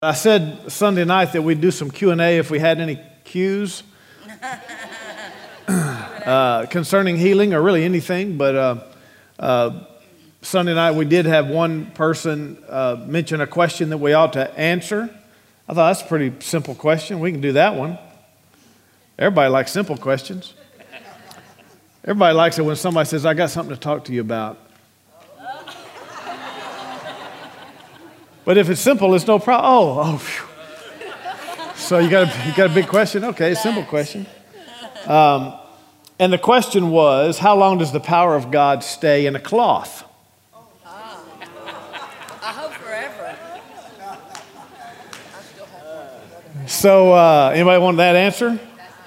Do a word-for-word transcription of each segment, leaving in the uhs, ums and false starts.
I said Sunday night that we'd do some Q and A if we had any Q's uh, concerning healing or really anything. But uh, uh, Sunday night we did have one person uh, mention a question that we ought to answer. I thought that's a pretty simple question. We can do that one. Everybody likes simple questions. Everybody likes it when somebody says, I got something to talk to you about. But if it's simple, it's no problem. Oh, oh, phew. So you got a, you got a big question? Okay, simple question. Um, and the question was, how long does the power of God stay in a cloth? Ah. I hope forever. So uh, anybody want that answer?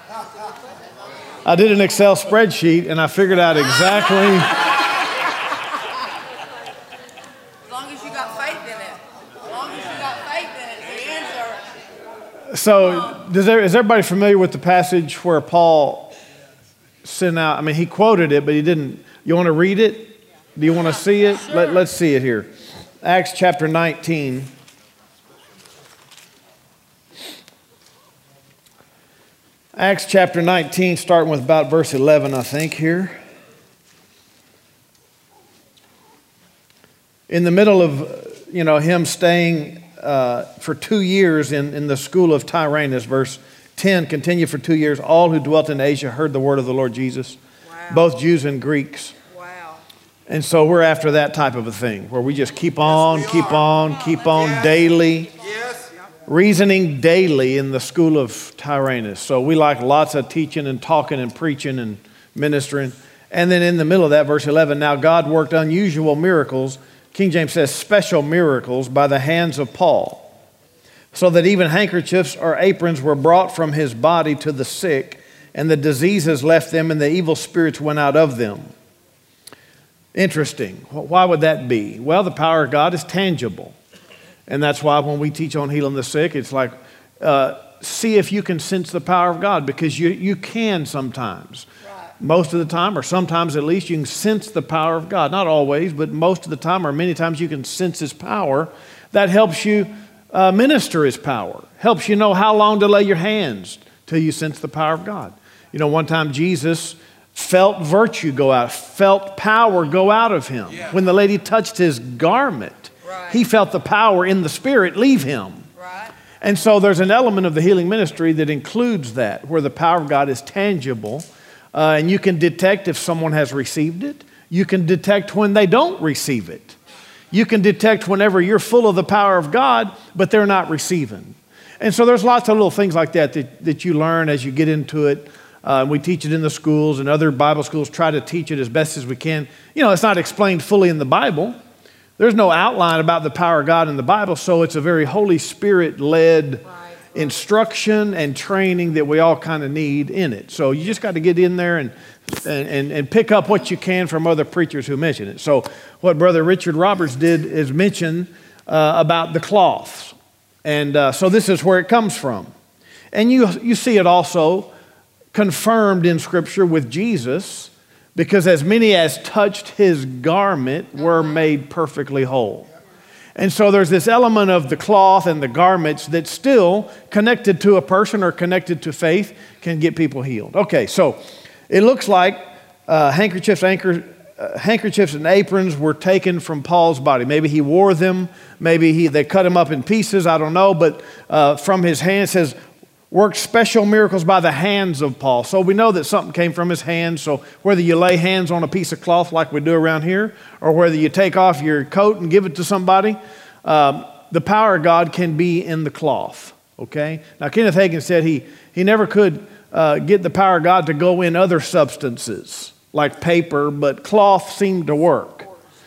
I did an Excel spreadsheet and I figured out exactly... So, does there, is everybody familiar with the passage where Paul sent out, I mean, he quoted it, but he didn't. You want to read it? Do you want to see it? Let, let's see it here. Acts chapter nineteen. Acts chapter nineteen, starting with about verse eleven, I think, here. In the middle of, you know, him staying Uh, for two years in, in the school of Tyrannus, verse ten, continue for two years. All who dwelt in Asia heard the word of the Lord Jesus, wow. Both Jews and Greeks. Wow. And so we're after that type of a thing, where we just keep on, yes, keep on, keep on yes. daily, yes. reasoning daily in the school of Tyrannus. So we like lots of teaching and talking and preaching and ministering. And then in the middle of that, verse eleven, now God worked unusual miracles, King James says special miracles, by the hands of Paul, so that even handkerchiefs or aprons were brought from his body to the sick, and the diseases left them, and the evil spirits went out of them. Interesting. Why would that be? Well, the power of God is tangible. And that's why when we teach on healing the sick, it's like, uh, see if you can sense the power of God, because you, you can sometimes. Most of the time, or sometimes at least, you can sense the power of God. Not always, but most of the time, or many times, you can sense His power. That helps you uh, minister His power. Helps you know how long to lay your hands till you sense the power of God. You know, one time Jesus felt virtue go out, felt power go out of Him. Yeah. When the lady touched His garment, right. He felt the power in the Spirit leave Him. Right. And so there's an element of the healing ministry that includes that, where the power of God is tangible. Uh, and you can detect if someone has received it. You can detect when they don't receive it. You can detect whenever you're full of the power of God, but they're not receiving. And so there's lots of little things like that that, that you learn as you get into it. Uh, we teach it in the schools, and other Bible schools try to teach it as best as we can. You know, it's not explained fully in the Bible. There's no outline about the power of God in the Bible, so it's a very Holy Spirit-led instruction and training that we all kind of need in it. So you just got to get in there and, and, and pick up what you can from other preachers who mention it. So what Brother Richard Roberts did is mention uh, about the cloths. And uh, so this is where it comes from. And you, you see it also confirmed in Scripture with Jesus, because as many as touched His garment were made perfectly whole. And so there's this element of the cloth and the garments that's still connected to a person or connected to faith can get people healed. Okay, so it looks like uh, handkerchiefs, anchor, uh, handkerchiefs and aprons were taken from Paul's body. Maybe he wore them. Maybe he they cut him up in pieces. I don't know. But uh, from his hand, it says, worked special miracles by the hands of Paul. So we know that something came from his hands. So whether you lay hands on a piece of cloth like we do around here, or whether you take off your coat and give it to somebody, um, the power of God can be in the cloth. Okay? Now Kenneth Hagin said he, he never could uh, get the power of God to go in other substances like paper, but cloth seemed to work.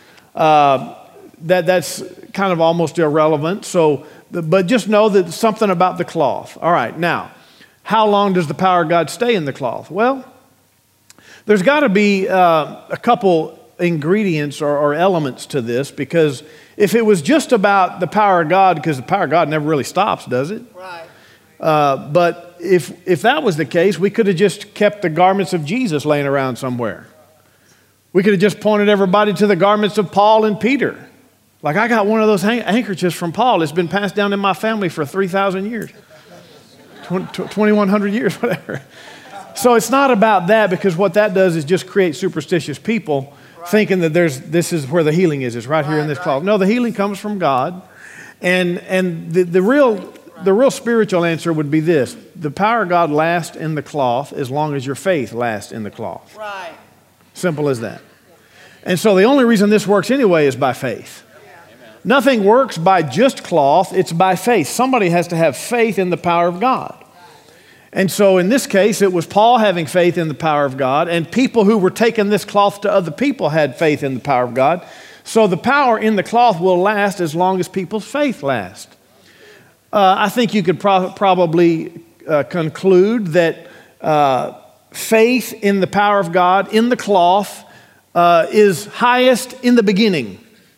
Uh, that that's kind of almost irrelevant. So But just know that something about the cloth. All right, now, how long does the power of God stay in the cloth? Well, there's got to be uh, a couple ingredients or, or elements to this, because if it was just about the power of God, because the power of God never really stops, does it? Right. Uh, but if if that was the case, we could have just kept the garments of Jesus laying around somewhere. We could have just pointed everybody to the garments of Paul and Peter. Like I got one of those handkerchiefs from Paul. It's been passed down in my family for three thousand years, twenty-one hundred years, whatever. So it's not about that, because what that does is just create superstitious people right. thinking that there's this is where the healing is. It's right, right here in this right. cloth. No, the healing comes from God. And and the, the real the real spiritual answer would be this. The power of God lasts in the cloth as long as your faith lasts in the cloth. Right. Simple as that. And so the only reason this works anyway is by faith. Nothing works by just cloth, it's by faith. Somebody has to have faith in the power of God. And so in this case, it was Paul having faith in the power of God, and people who were taking this cloth to other people had faith in the power of God. So the power in the cloth will last as long as people's faith lasts. Uh, I think you could pro- probably uh, conclude that uh, faith in the power of God in the cloth uh, is highest in the beginning.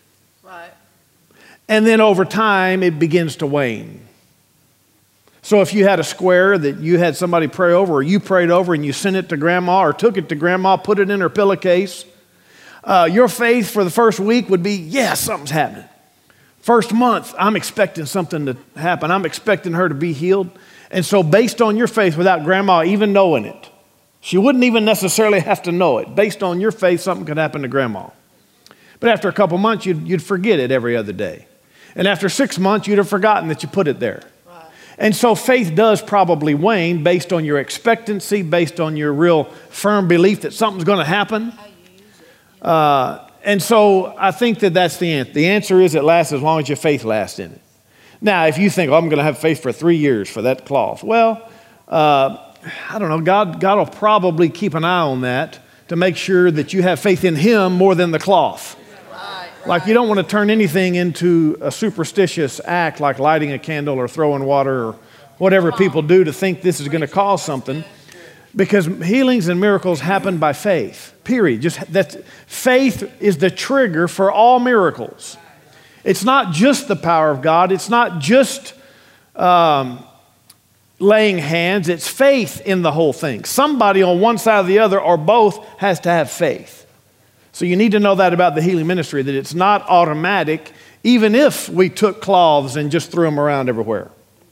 And then over time, it begins to wane. So if you had a square that you had somebody pray over, or you prayed over and you sent it to grandma or took it to grandma, put it in her pillowcase, uh, your faith for the first week would be, yeah, something's happening. First month, I'm expecting something to happen. I'm expecting her to be healed. And so based on your faith, without grandma even knowing it, she wouldn't even necessarily have to know it. Based on your faith, something could happen to grandma. But after a couple months, you'd, you'd forget it every other day. And after six months, you'd have forgotten that you put it there. Right. And so faith does probably wane based on your expectancy, based on your real firm belief that something's going to happen. How you use it. Uh, and so I think that that's the answer. The answer is it lasts as long as your faith lasts in it. Now, if you think, oh, I'm going to have faith for three years for that cloth. Well, uh, I don't know. God, God will probably keep an eye on that to make sure that you have faith in Him more than the cloth. Like you don't want to turn anything into a superstitious act like lighting a candle or throwing water or whatever people do to think this is going to cause something, because healings and miracles happen by faith, period. Just that's, faith is the trigger for all miracles. It's not just the power of God. It's not just um, laying hands. It's faith in the whole thing. Somebody on one side or the other or both has to have faith. So you need to know that about the healing ministry, that it's not automatic, even if we took cloths and just threw them around everywhere.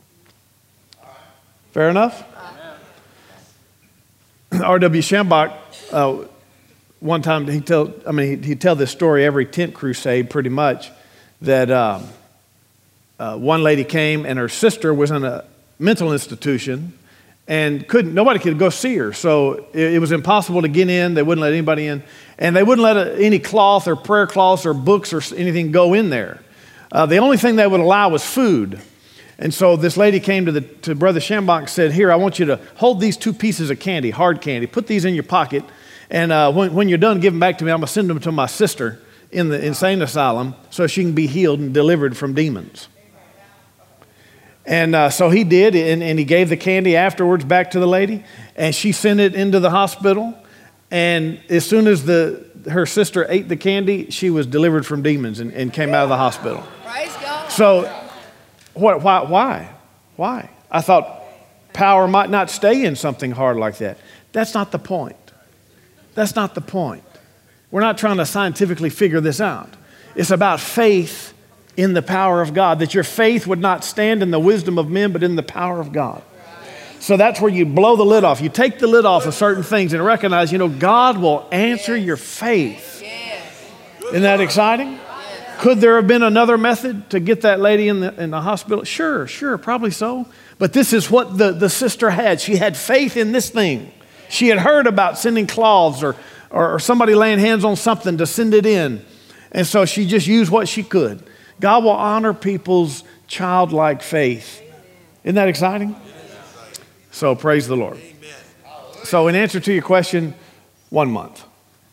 Fair enough? R W Schambach, uh, one time he tell, I mean, he'd tell this story every tent crusade pretty much, that um, uh, one lady came and her sister was in a mental institution and couldn't, nobody could go see her. So it, it was impossible to get in. They wouldn't let anybody in. And they wouldn't let a, any cloth or prayer cloths or books or anything go in there. Uh, the only thing they would allow was food. And so this lady came to, the, to Brother Schambach and said, here, I want you to hold these two pieces of candy, hard candy. Put these in your pocket. And uh, when, when you're done, give them back to me. I'm going to send them to my sister in the insane asylum so she can be healed and delivered from demons. And uh, so he did, and, and he gave the candy afterwards back to the lady, and she sent it into the hospital. And as soon as the her sister ate the candy, she was delivered from demons and, and came out of the hospital. Praise God. So what, why, why? Why? I thought power might not stay in something hard like that. That's not the point. That's not the point. We're not trying to scientifically figure this out. It's about faith in the power of God, that your faith would not stand in the wisdom of men, but in the power of God. So that's where you blow the lid off. You take the lid off of certain things and recognize, you know, God will answer your faith. Isn't that exciting? Could there have been another method to get that lady in the, in the hospital? Sure, sure, probably so. But this is what the, the sister had. She had faith in this thing. She had heard about sending cloths or, or, or somebody laying hands on something to send it in. And so she just used what she could. God will honor people's childlike faith. Isn't that exciting? So praise the Lord. So in answer to your question, one month.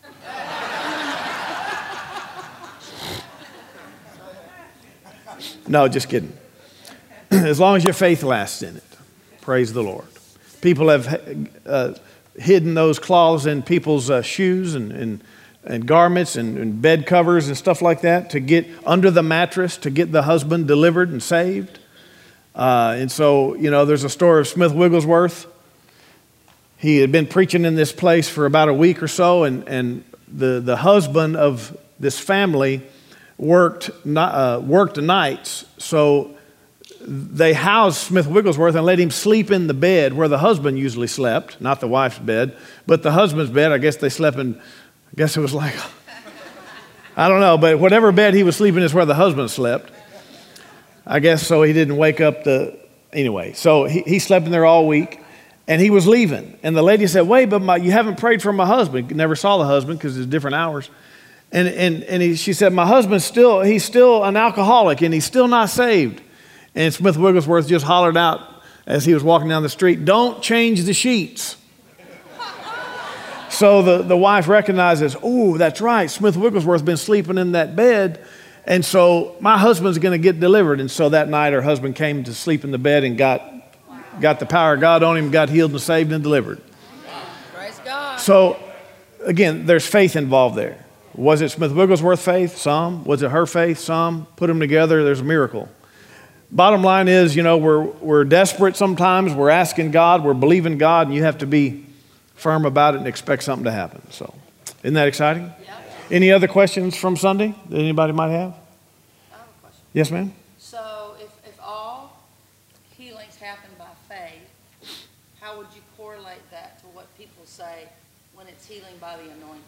No, just kidding. As long as your faith lasts in it. Praise the Lord. People have uh, hidden those cloths in people's uh, shoes and, and and garments and, and bed covers and stuff like that to get under the mattress to get the husband delivered and saved. Uh, and so, you know, there's a story of Smith Wigglesworth. He had been preaching in this place for about a week or so, and, and the, the husband of this family worked uh, worked nights, so they housed Smith Wigglesworth and let him sleep in the bed where the husband usually slept, not the wife's bed, but the husband's bed. I guess they slept in, I guess it was like, I don't know, but whatever bed he was sleeping is where the husband slept. I guess so he didn't wake up the, anyway. So he, he slept in there all week, and he was leaving. And the lady said, wait, but my, you haven't prayed for my husband. Never saw the husband because it's different hours. And, and, and he, she said, my husband's still, he's still an alcoholic, and he's still not saved. And Smith Wigglesworth just hollered out as he was walking down the street, don't change the sheets. So the, the wife recognizes, oh, that's right, Smith Wigglesworth's been sleeping in that bed, and so my husband's going to get delivered. And so that night her husband came to sleep in the bed and got, got the power of God on him, got healed and saved and delivered. Praise God. So again, there's faith involved there. Was it Smith Wigglesworth faith? Some. Was it her faith? Some. Put them together, there's a miracle. Bottom line is, you know, we're, we're desperate sometimes. We're asking God. We're believing God. And you have to be firm about it and expect something to happen. So, isn't that exciting? Yep. Any other questions from Sunday that anybody might have? I have a question. Yes, ma'am? So if, if all healings happen by faith, how would you correlate that to what people say when it's healing by the anointing?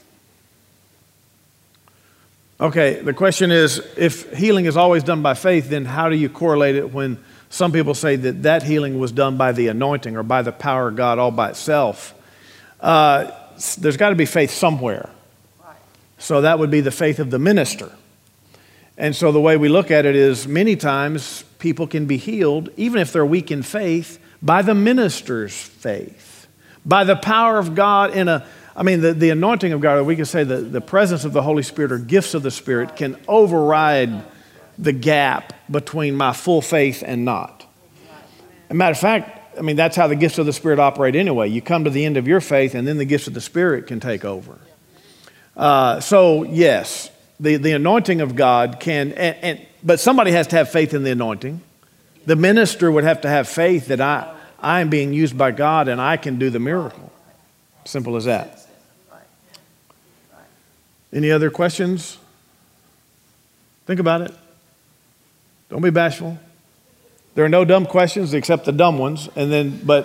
Okay, the question is, if healing is always done by faith, then how do you correlate it when some people say that that healing was done by the anointing or by the power of God all by itself? Uh, there's got to be faith somewhere. Right. So that would be the faith of the minister. And so the way we look at it is many times people can be healed, even if they're weak in faith, by the minister's faith, by the power of God in a I mean, the, the anointing of God, or we can say the, the presence of the Holy Spirit or gifts of the Spirit can override the gap between my full faith and not. As a matter of fact, I mean, that's how the gifts of the Spirit operate anyway. You come to the end of your faith, and then the gifts of the Spirit can take over. Uh, so, yes, the, the anointing of God can, and, and, but somebody has to have faith in the anointing. The minister would have to have faith that I, I am being used by God and I can do the miracle. Simple as that. Any other questions? Think about it. Don't be bashful. There are no dumb questions except the dumb ones. And then, but,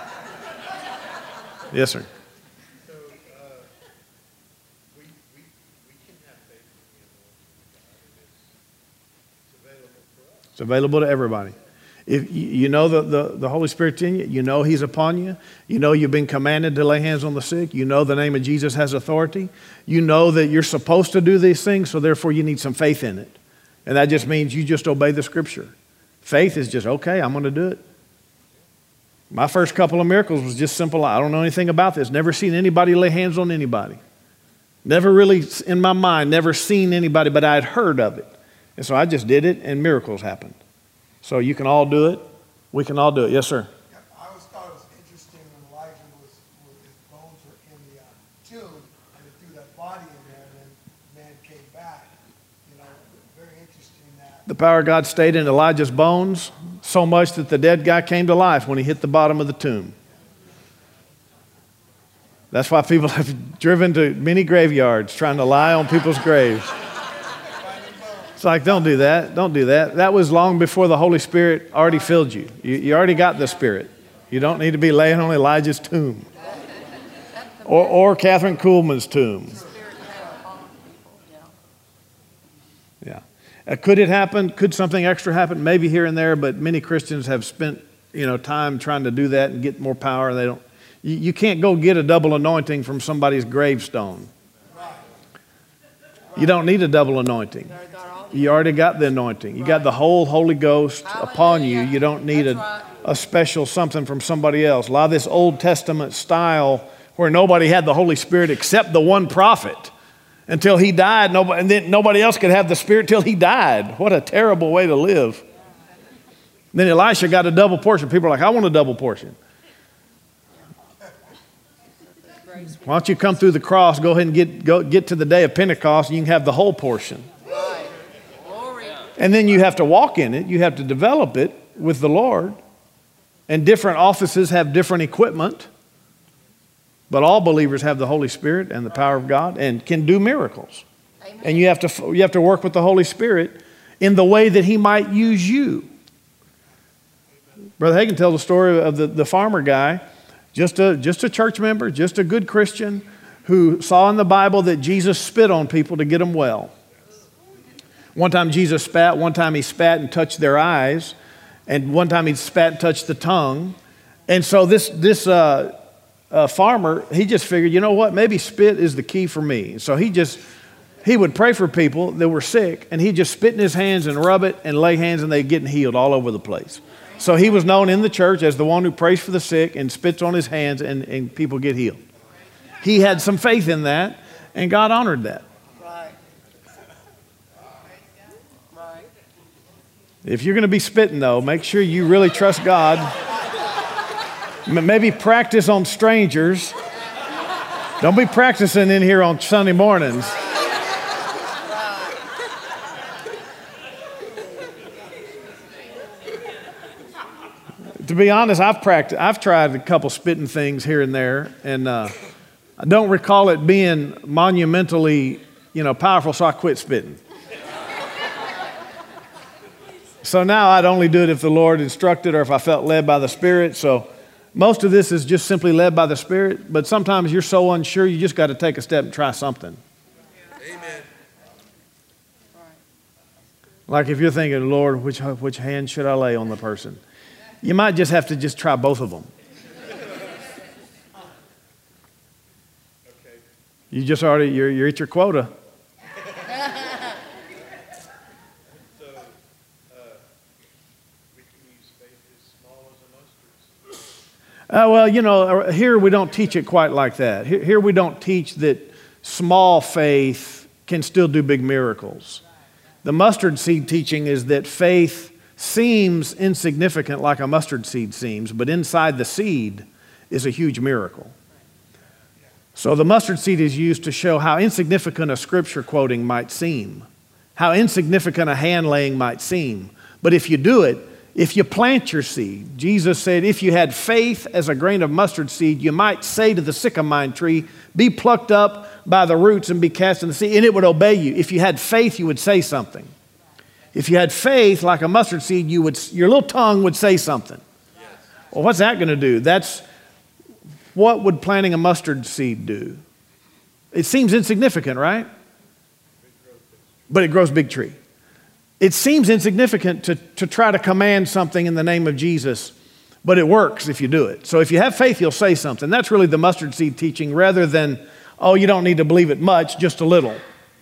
yes, sir. So, uh, we, we, we can have faith in the anointing of God. It's available for us. It's available to everybody. If you know the, the, the Holy Spirit's in you, you know He's upon you, you know you've been commanded to lay hands on the sick, you know the name of Jesus has authority, you know that you're supposed to do these things, so therefore you need some faith in it. And that just means you just obey the Scripture. Faith is just, okay, I'm going to do it. My first couple of miracles was just simple. I don't know anything about this. Never seen anybody lay hands on anybody. Never really, in my mind, never seen anybody, but I had heard of it. And so I just did it, and miracles happened. So you can all do it. We can all do it. Yes, sir. Yeah, I always thought it was interesting when Elijah was, when his bones were in the uh, tomb, and they threw that body in there, and then man came back. You know, very interesting that. The power of God stayed in Elijah's bones so much that the dead guy came to life when he hit the bottom of the tomb. That's why people have driven to many graveyards trying to lie on people's graves. It's like, don't do that. Don't do that. That was long before the Holy Spirit already filled you. You, you already got the Spirit. You don't need to be laying on Elijah's tomb or, or Catherine Kuhlman's tomb. Yeah. Uh, could it happen? Could something extra happen? Maybe here and there, but many Christians have spent, you know, time trying to do that and get more power. They don't. You, you can't go get a double anointing from somebody's gravestone. You don't need a double anointing. You already got the anointing. You got the whole Holy Ghost upon you. You don't need a, a special something from somebody else. A lot of this Old Testament style where nobody had the Holy Spirit except the one prophet until he died, nobody, and then nobody else could have the Spirit till he died. What a terrible way to live. Then Elisha got a double portion. People are like, I want a double portion. Why don't you come through the cross, go ahead and get, go, get to the day of Pentecost, and you can have the whole portion. And then you have to walk in it. You have to develop it with the Lord. And different offices have different equipment. But all believers have the Holy Spirit and the power of God and can do miracles. Amen. And you have to, you have to work with the Holy Spirit in the way that he might use you. Brother Hagin tells the story of the, the farmer guy, just a, just a church member, just a good Christian, who saw in the Bible that Jesus spit on people to get them well. One time Jesus spat, one time he spat and touched their eyes, and one time he spat and touched the tongue. And so this, this uh, uh, farmer, he just figured, you know what, maybe spit is the key for me. So he just, he would pray for people that were sick, and he'd just spit in his hands and rub it and lay hands, and they'd get healed all over the place. So he was known in the church as the one who prays for the sick and spits on his hands, and, and people get healed. He had some faith in that, and God honored that. Right. Right. If you're going to be spitting, though, make sure you really trust God. M- Maybe practice on strangers. Don't be practicing in here on Sunday mornings. To be honest, I've practiced. I've tried a couple spitting things here and there, and uh, I don't recall it being monumentally, you know, powerful. So I quit spitting. So now I'd only do it if the Lord instructed or if I felt led by the Spirit. So most of this is just simply led by the Spirit. But sometimes you're so unsure, you just got to take a step and try something. Amen. Like if you're thinking, Lord, which which hand should I lay on the person? You might just have to just try both of them. Okay. You just already, you're, you're at your quota. So, uh, we can use faith as small as a mustard seed. Uh, well, you know, here we don't teach it quite like that. Here, here we don't teach that small faith can still do big miracles. The mustard seed teaching is that faith seems insignificant like a mustard seed seems, but inside the seed is a huge miracle. So the mustard seed is used to show how insignificant a scripture quoting might seem, how insignificant a hand laying might seem. But if you do it, if you plant your seed, Jesus said, if you had faith as a grain of mustard seed, you might say to the sycamore tree, be plucked up by the roots and be cast in the sea, and it would obey you. If you had faith, you would say something. If you had faith like a mustard seed, you would, your little tongue would say something. Yes. Well, what's that going to do? That's what would planting a mustard seed do? It seems insignificant, right? But it grows big tree. It seems insignificant to, to try to command something in the name of Jesus, but it works if you do it. So if you have faith, you'll say something. That's really the mustard seed teaching rather than, oh, you don't need to believe it much, just a little.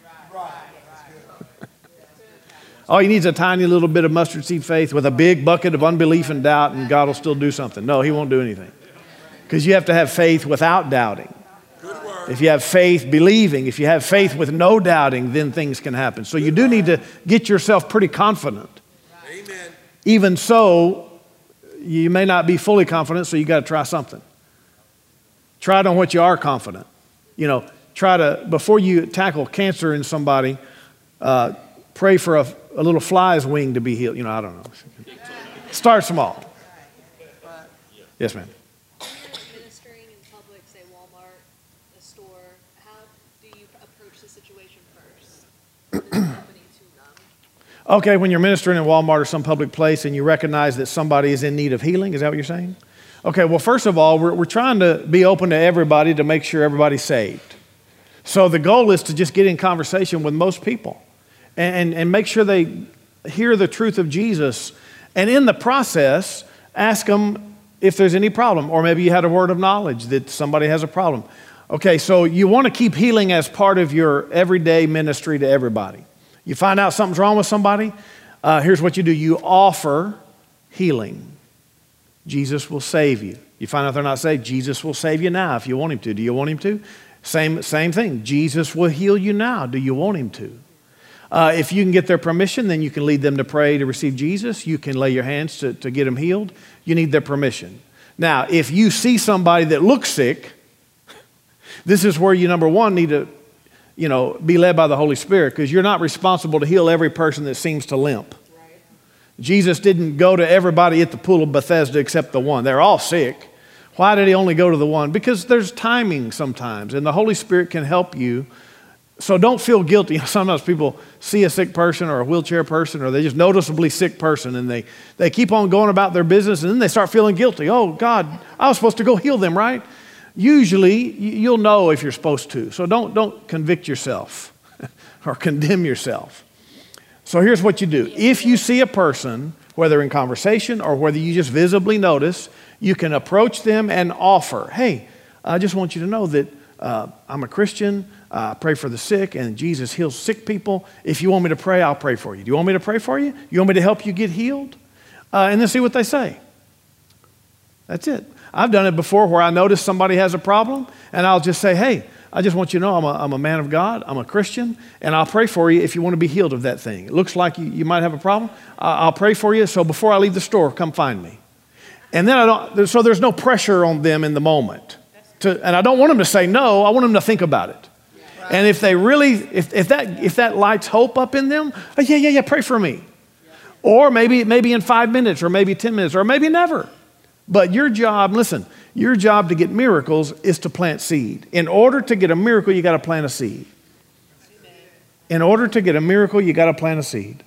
All you need is a tiny little bit of mustard seed faith with a big bucket of unbelief and doubt, and God will still do something. No, he won't do anything. Because you have to have faith without doubting. If you have faith believing, if you have faith with no doubting, then things can happen. So you do need to get yourself pretty confident. Amen. Even so, you may not be fully confident, so you got to try something. Try it on what you are confident. You know, try to, before you tackle cancer in somebody, uh, pray for a, a little fly's wing to be healed. You know, I don't know. Start small. Yes, ma'am. Ministering in public, say Walmart, a store, how do you approach the situation first? What is happening to them? Okay, when you're ministering in Walmart or some public place and you recognize that somebody is in need of healing, is that what you're saying? Okay, well, first of all, we're, we're trying to be open to everybody to make sure everybody's saved. So the goal is to just get in conversation with most people and, and, and make sure they hear the truth of Jesus. And in the process, ask them if there's any problem, or maybe you had a word of knowledge that somebody has a problem. Okay, so you want to keep healing as part of your everyday ministry to everybody. You find out something's wrong with somebody, uh, here's what you do. You offer healing. Jesus will save you. You find out they're not saved, Jesus will save you now if you want him to. Do you want him to? Same, same thing. Jesus will heal you now. Do you want him to? Uh, if you can get their permission, then you can lead them to pray to receive Jesus. You can lay your hands to, to get them healed. You need their permission. Now, if you see somebody that looks sick, this is where you, number one, need to, you know, be led by the Holy Spirit, because you're not responsible to heal every person that seems to limp. Right. Jesus didn't go to everybody at the pool of Bethesda except the one. They're all sick. Why did he only go to the one? Because there's timing sometimes, and the Holy Spirit can help you So don't feel guilty. Sometimes people see a sick person or a wheelchair person or they just noticeably sick person and they, they keep on going about their business and then they start feeling guilty. Oh, God, I was supposed to go heal them, right? Usually, you'll know if you're supposed to. So don't, don't convict yourself or condemn yourself. So here's what you do. If you see a person, whether in conversation or whether you just visibly notice, you can approach them and offer, hey, I just want you to know that uh, I'm a Christian. I uh, pray for the sick, and Jesus heals sick people. If you want me to pray, I'll pray for you. Do you want me to pray for you? You want me to help you get healed? Uh, and then see what they say. That's it. I've done it before where I notice somebody has a problem, and I'll just say, hey, I just want you to know I'm a, I'm a man of God, I'm a Christian, and I'll pray for you if you want to be healed of that thing. It looks like you, you might have a problem. Uh, I'll pray for you, so before I leave the store, come find me. And then I don't, so there's no pressure on them in the moment. To, and I don't want them to say no, I want them to think about it. And if they really, if, if that if that lights hope up in them, oh, yeah, yeah, yeah, pray for me. Or maybe maybe in five minutes, or maybe ten minutes, or maybe never. But your job, listen, your job to get miracles is to plant seed. In order to get a miracle, you got to plant a seed. In order to get a miracle, you got to plant a seed.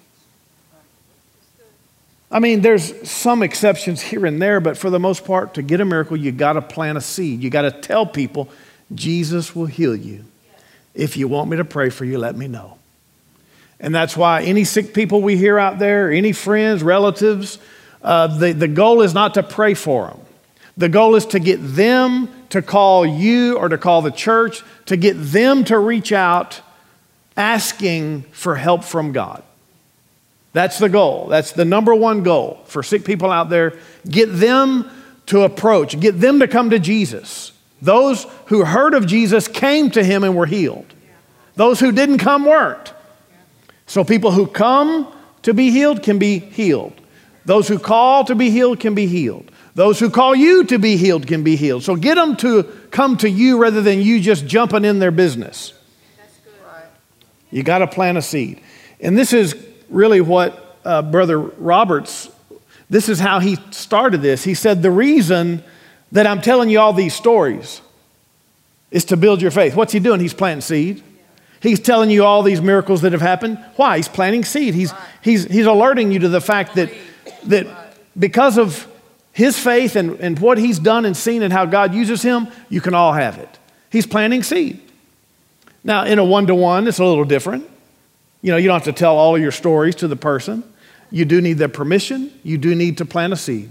I mean, there's some exceptions here and there, but for the most part, to get a miracle, you got to plant a seed. You got to tell people, Jesus will heal you. If you want me to pray for you, let me know. And that's why any sick people we hear out there, any friends, relatives, uh, the, the goal is not to pray for them. The goal is to get them to call you or to call the church, to get them to reach out asking for help from God. That's the goal. That's the number one goal for sick people out there. Get them to approach, get them to come to Jesus. Those who heard of Jesus came to him and were healed. Those who didn't come weren't. So people who come to be healed can be healed. Those who call to be healed can be healed. Those who call you to be healed can be healed. So get them to come to you rather than you just jumping in their business. That's good. Right. You got to plant a seed. And this is really what uh, Brother Roberts, this is how he started this. He said, the reason that I'm telling you all these stories is to build your faith. What's he doing? He's planting seed. He's telling you all these miracles that have happened. Why? He's planting seed. He's, he's, he's alerting you to the fact that, that because of his faith and, and what he's done and seen and how God uses him, you can all have it. He's planting seed. Now, in a one-to-one, it's a little different. You know, you don't have to tell all of your stories to the person. You do need their permission. You do need to plant a seed.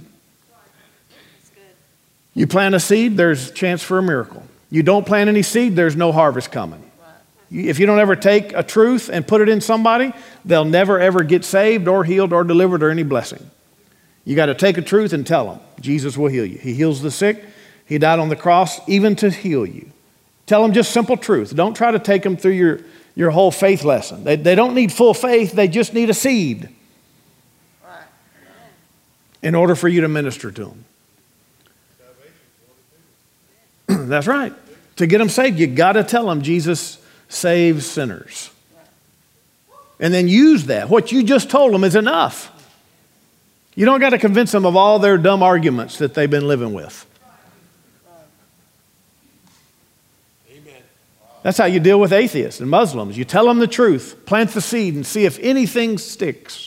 You plant a seed, there's a chance for a miracle. You don't plant any seed, there's no harvest coming. If you don't ever take a truth and put it in somebody, they'll never ever get saved or healed or delivered or any blessing. You got to take a truth and tell them, Jesus will heal you. He heals the sick. He died on the cross even to heal you. Tell them just simple truth. Don't try to take them through your, your whole faith lesson. They, they don't need full faith, they just need a seed in order for you to minister to them. That's right. To get them saved, you got to tell them Jesus saves sinners. And then use that. What you just told them is enough. You don't got to convince them of all their dumb arguments that they've been living with. Amen. That's how you deal with atheists and Muslims. You tell them the truth, plant the seed, and see if anything sticks.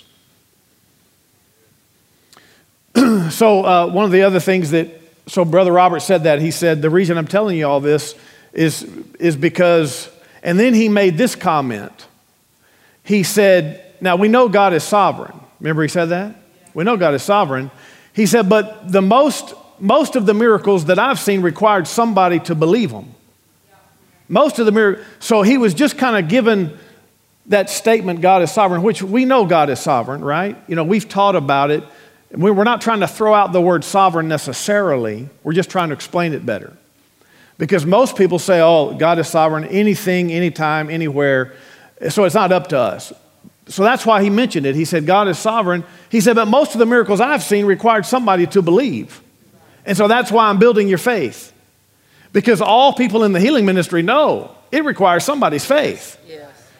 So uh, one of the other things that So Brother Robert said that. He said, the reason I'm telling you all this is, is because, and then he made this comment. He said, now we know God is sovereign. Remember he said that? We know God is sovereign. He said, but the most, most of the miracles that I've seen required somebody to believe them. Most of the miracles. So he was just kind of given that statement, God is sovereign, which we know God is sovereign, right? You know, we've taught about it. We're not trying to throw out the word sovereign necessarily. We're just trying to explain it better. Because most people say, oh, God is sovereign, anything, anytime, anywhere. So it's not up to us. So that's why he mentioned it. He said, God is sovereign. He said, but most of the miracles I've seen required somebody to believe. And so that's why I'm building your faith. Because all people in the healing ministry know it requires somebody's faith. Yes.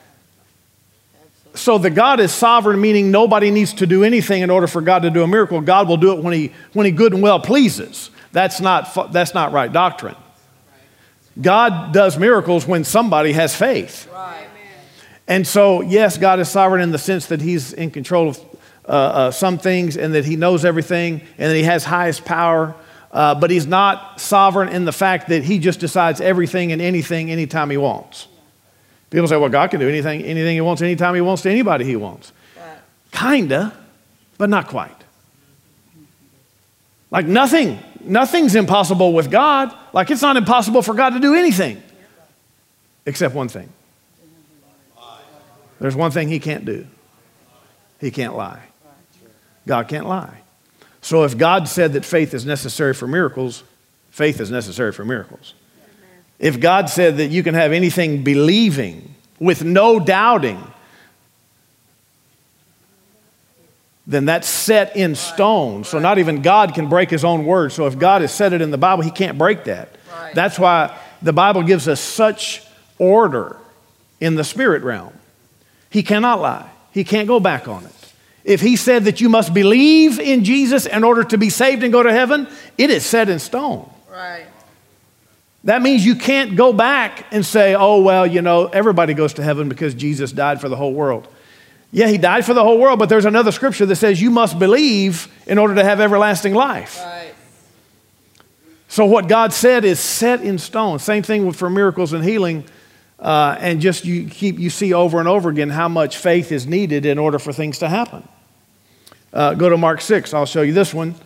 So the God is sovereign, meaning nobody needs to do anything in order for God to do a miracle. God will do it when he, when he good and well pleases. That's not, that's not right doctrine. God does miracles when somebody has faith. Right. And so, yes, God is sovereign in the sense that he's in control of uh, uh, some things and that he knows everything and that he has highest power. Uh, but he's not sovereign in the fact that he just decides everything and anything anytime he wants. People say, well, God can do anything, anything he wants, anytime he wants to anybody he wants. Right. Kinda, but not quite. Like nothing, nothing's impossible with God. Like it's not impossible for God to do anything except one thing. There's one thing he can't do. He can't lie. God can't lie. So if God said that faith is necessary for miracles, faith is necessary for miracles. If God said that you can have anything believing with no doubting, then that's set in stone. So not even God can break his own word. So if God has said it in the Bible, he can't break that. Right. That's why the Bible gives us such order in the spirit realm. He cannot lie. He can't go back on it. If he said that you must believe in Jesus in order to be saved and go to heaven, it is set in stone. Right. That means you can't go back and say, oh, well, you know, everybody goes to heaven because Jesus died for the whole world. Yeah, he died for the whole world, but there's another scripture that says you must believe in order to have everlasting life. Right. So what God said is set in stone. Same thing with, for miracles and healing. Uh, and just you keep you see over and over again how much faith is needed in order for things to happen. Uh, go to Mark six. I'll show you this one.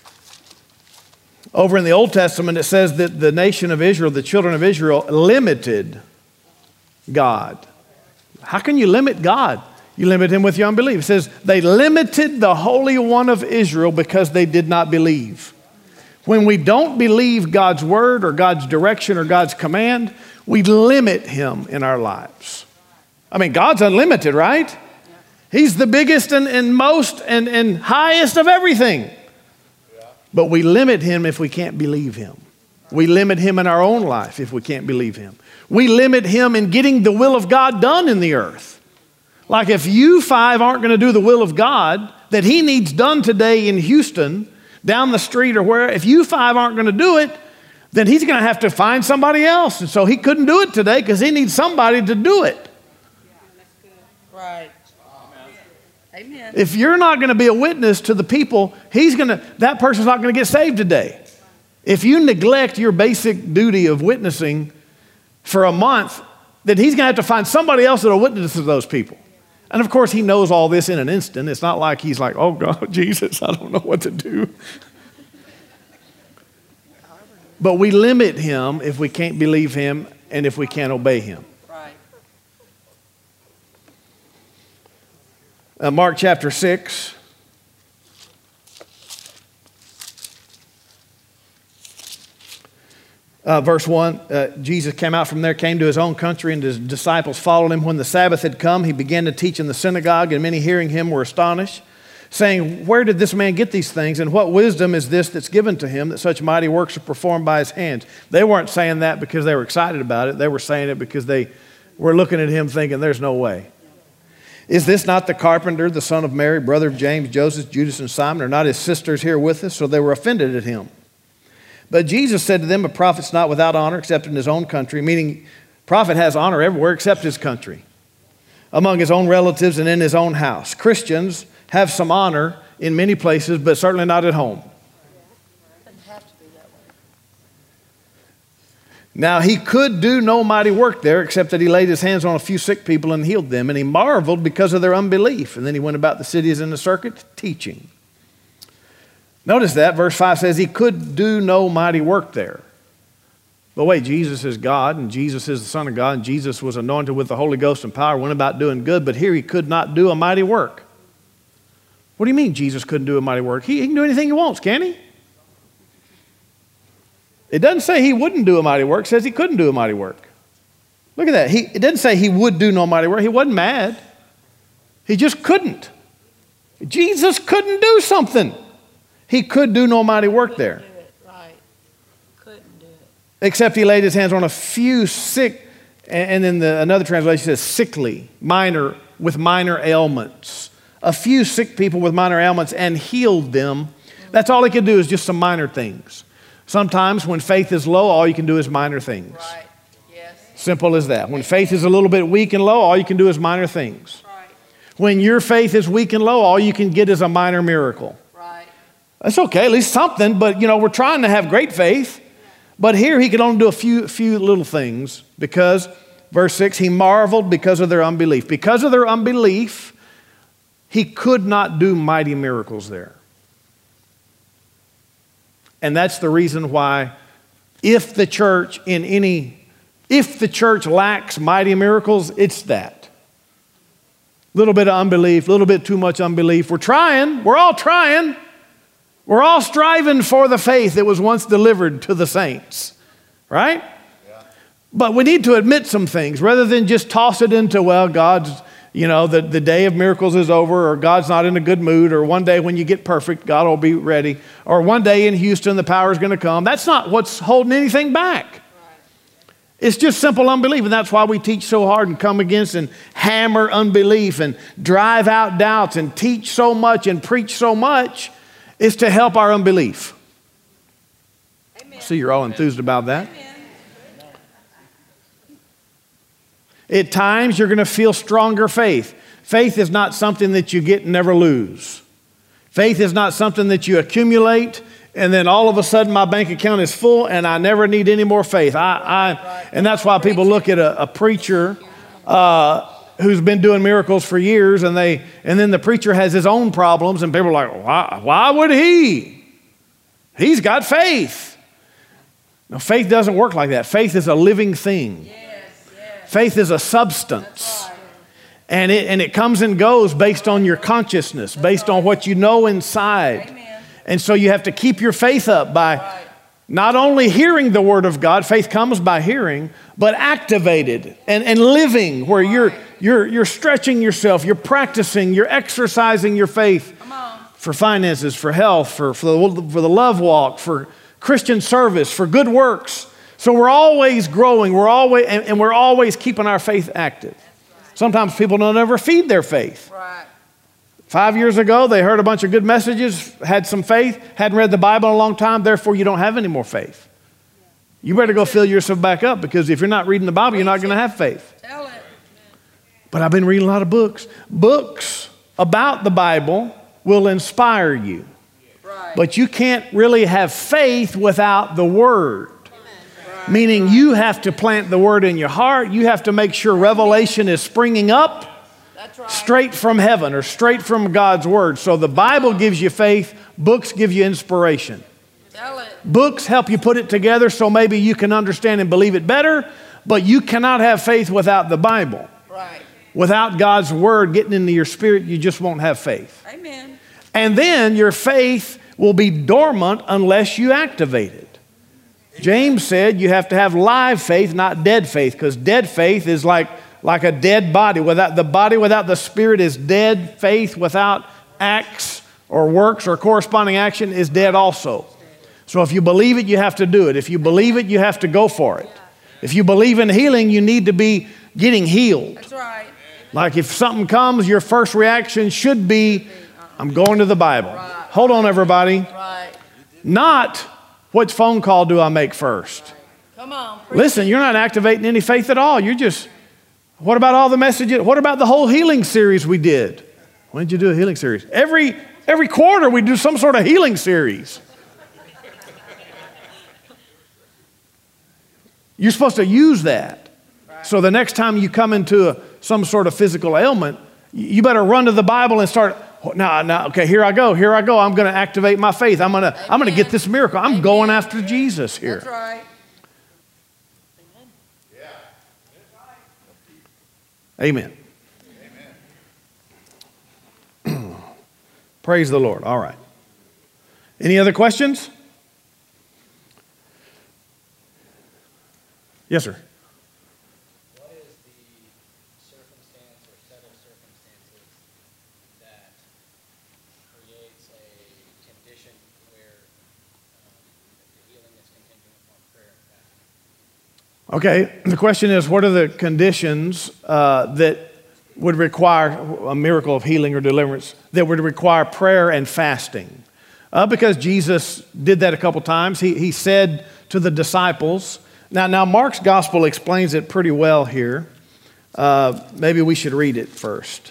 Over in the Old Testament, it says that the nation of Israel, the children of Israel, limited God. How can you limit God? You limit him with your unbelief. It says they limited the Holy One of Israel because they did not believe. When we don't believe God's word or God's direction or God's command, we limit him in our lives. I mean, God's unlimited, right? He's the biggest and, and most and, and highest of everything. But we limit him if we can't believe him. We limit him in our own life if we can't believe him. We limit him in getting the will of God done in the earth. Like if you five aren't going to do the will of God that he needs done today in Houston, down the street or where, if you five aren't going to do it, then he's going to have to find somebody else. And so he couldn't do it today because he needs somebody to do it. Right. Amen. If you're not going to be a witness to the people, he's going to, that person's not going to get saved today. If you neglect your basic duty of witnessing for a month, then he's going to have to find somebody else that will witness to those people. And of course, he knows all this in an instant. It's not like he's like, oh God, Jesus, I don't know what to do. But we limit him if we can't believe him and if we can't obey him. Right. Uh, Mark chapter six. Uh, verse one, uh, Jesus came out from there, came to his own country, and his disciples followed him. When the Sabbath had come, he began to teach in the synagogue, and many hearing him were astonished, saying, where did this man get these things, and what wisdom is this that's given to him that such mighty works are performed by his hands? They weren't saying that because they were excited about it. They were saying it because they were looking at him thinking, there's no way. Is this not the carpenter, the son of Mary, brother of James, Joseph, Judas, and Simon? Are not his sisters here with us? So they were offended at him. But Jesus said to them, a prophet's not without honor except in his own country, meaning prophet has honor everywhere except his country, among his own relatives and in his own house. Christians have some honor in many places, but certainly not at home. Doesn't have to be that way. Now, he could do no mighty work there except that he laid his hands on a few sick people and healed them, and he marveled because of their unbelief. And then he went about the cities in the circuit teaching. Notice that, verse five says he could do no mighty work there. But wait, Jesus is God, and Jesus is the Son of God, and Jesus was anointed with the Holy Ghost and power, went about doing good, but here he could not do a mighty work. What do you mean Jesus couldn't do a mighty work? He, he can do anything he wants, can he? It doesn't say he wouldn't do a mighty work, it says he couldn't do a mighty work. Look at that. He, it doesn't say he would do no mighty work. He wasn't mad. He just couldn't. Jesus couldn't do something. He could do no mighty work there. Do it, right. Couldn't do it. Except he laid his hands on a few sick, and then the, another translation says sickly, minor, with minor ailments. A few sick people with minor ailments and healed them. That's all he could do is just some minor things. Sometimes when faith is low, all you can do is minor things. Right, yes, Simple as that. When faith is a little bit weak and low, all you can do is minor things. right, When your faith is weak and low, all you can get is a minor miracle. right. That's okay, at least something, but you know, we're trying to have great faith. But here he could only do a few, few little things because, verse six, he marveled because of their unbelief. Because of their unbelief, he could not do mighty miracles there. And that's the reason why if the church in any, if the church lacks mighty miracles, it's that. A little bit of unbelief, a little bit too much unbelief. We're trying, we're all trying. We're all striving for the faith that was once delivered to the saints, right? Yeah. But we need to admit some things rather than just toss it into, well, God's, you know, the, the day of miracles is over, or God's not in a good mood, or one day when you get perfect, God will be ready, or one day in Houston, the power is going to come. That's not what's holding anything back. Right. It's just simple unbelief, and that's why we teach so hard and come against and hammer unbelief and drive out doubts and teach so much and preach so much. Is to help our unbelief. Amen. See, you're all enthused about that. Amen. At times, you're going to feel stronger faith. Faith is not something that you get and never lose. Faith is not something that you accumulate and then all of a sudden my bank account is full and I never need any more faith. I, I and that's why people look at a, a preacher uh, who's been doing miracles for years, and they and then the preacher has his own problems, and people are like, why, why would he? He's got faith. No, faith doesn't work like that. Faith is a living thing. Yes, yes. Faith is a substance. Right. And it and it comes and goes based on your consciousness, based on what you know inside. Amen. And so you have to keep your faith up by right. not only hearing the word of God, faith comes by hearing, but activated and, and living where you're You're, you're stretching yourself, you're practicing, you're exercising your faith for finances, for health, for, for, the, for the love walk, for Christian service, for good works. So we're always growing, we're always, and, and we're always keeping our faith active. Sometimes people don't ever feed their faith. Right. Five years ago, they heard a bunch of good messages, had some faith, hadn't read the Bible in a long time, therefore you don't have any more faith. You better go fill yourself back up, because if you're not reading the Bible, you're not going to have faith. Tell it. But I've been reading a lot of books. Books about the Bible will inspire you. Right. But you can't really have faith without the Word. Right. Meaning you have to plant the Word in your heart. You have to make sure revelation is springing up That's right. straight from heaven or straight from God's Word. So the Bible gives you faith. Books give you inspiration. Tell it. Books help you put it together so maybe you can understand and believe it better. But you cannot have faith without the Bible. Right. Without God's word getting into your spirit, you just won't have faith. Amen. And then your faith will be dormant unless you activate it. James said you have to have live faith, not dead faith, because dead faith is like, like a dead body. Without the body without the spirit is dead. Faith without acts or works or corresponding action is dead also. So if you believe it, you have to do it. If you believe it, you have to go for it. If you believe in healing, you need to be getting healed. That's right. Like if something comes, your first reaction should be, I'm going to the Bible. Right. Hold on, everybody. Right. Not, what phone call do I make first? Right. Come on. Listen, you're not activating any faith at all. You're just, what about all the messages? What about the whole healing series we did? When did you do a healing series? Every, every quarter we do some sort of healing series. You're supposed to use that. So the next time you come into a, some sort of physical ailment, you better run to the Bible and start, now, now, okay, here I go, here I go. I'm going to activate my faith. I'm going to, I'm going to get this miracle. I'm Amen. Going after Jesus here. That's right. Amen. Amen. Praise the Lord. All right. Any other questions? Yes, sir. Okay, the question is, what are the conditions uh, that would require a miracle of healing or deliverance that would require prayer and fasting? Uh, because Jesus did that a couple times. He, he said to the disciples, now, now Mark's gospel explains it pretty well here. Uh, maybe we should read it first.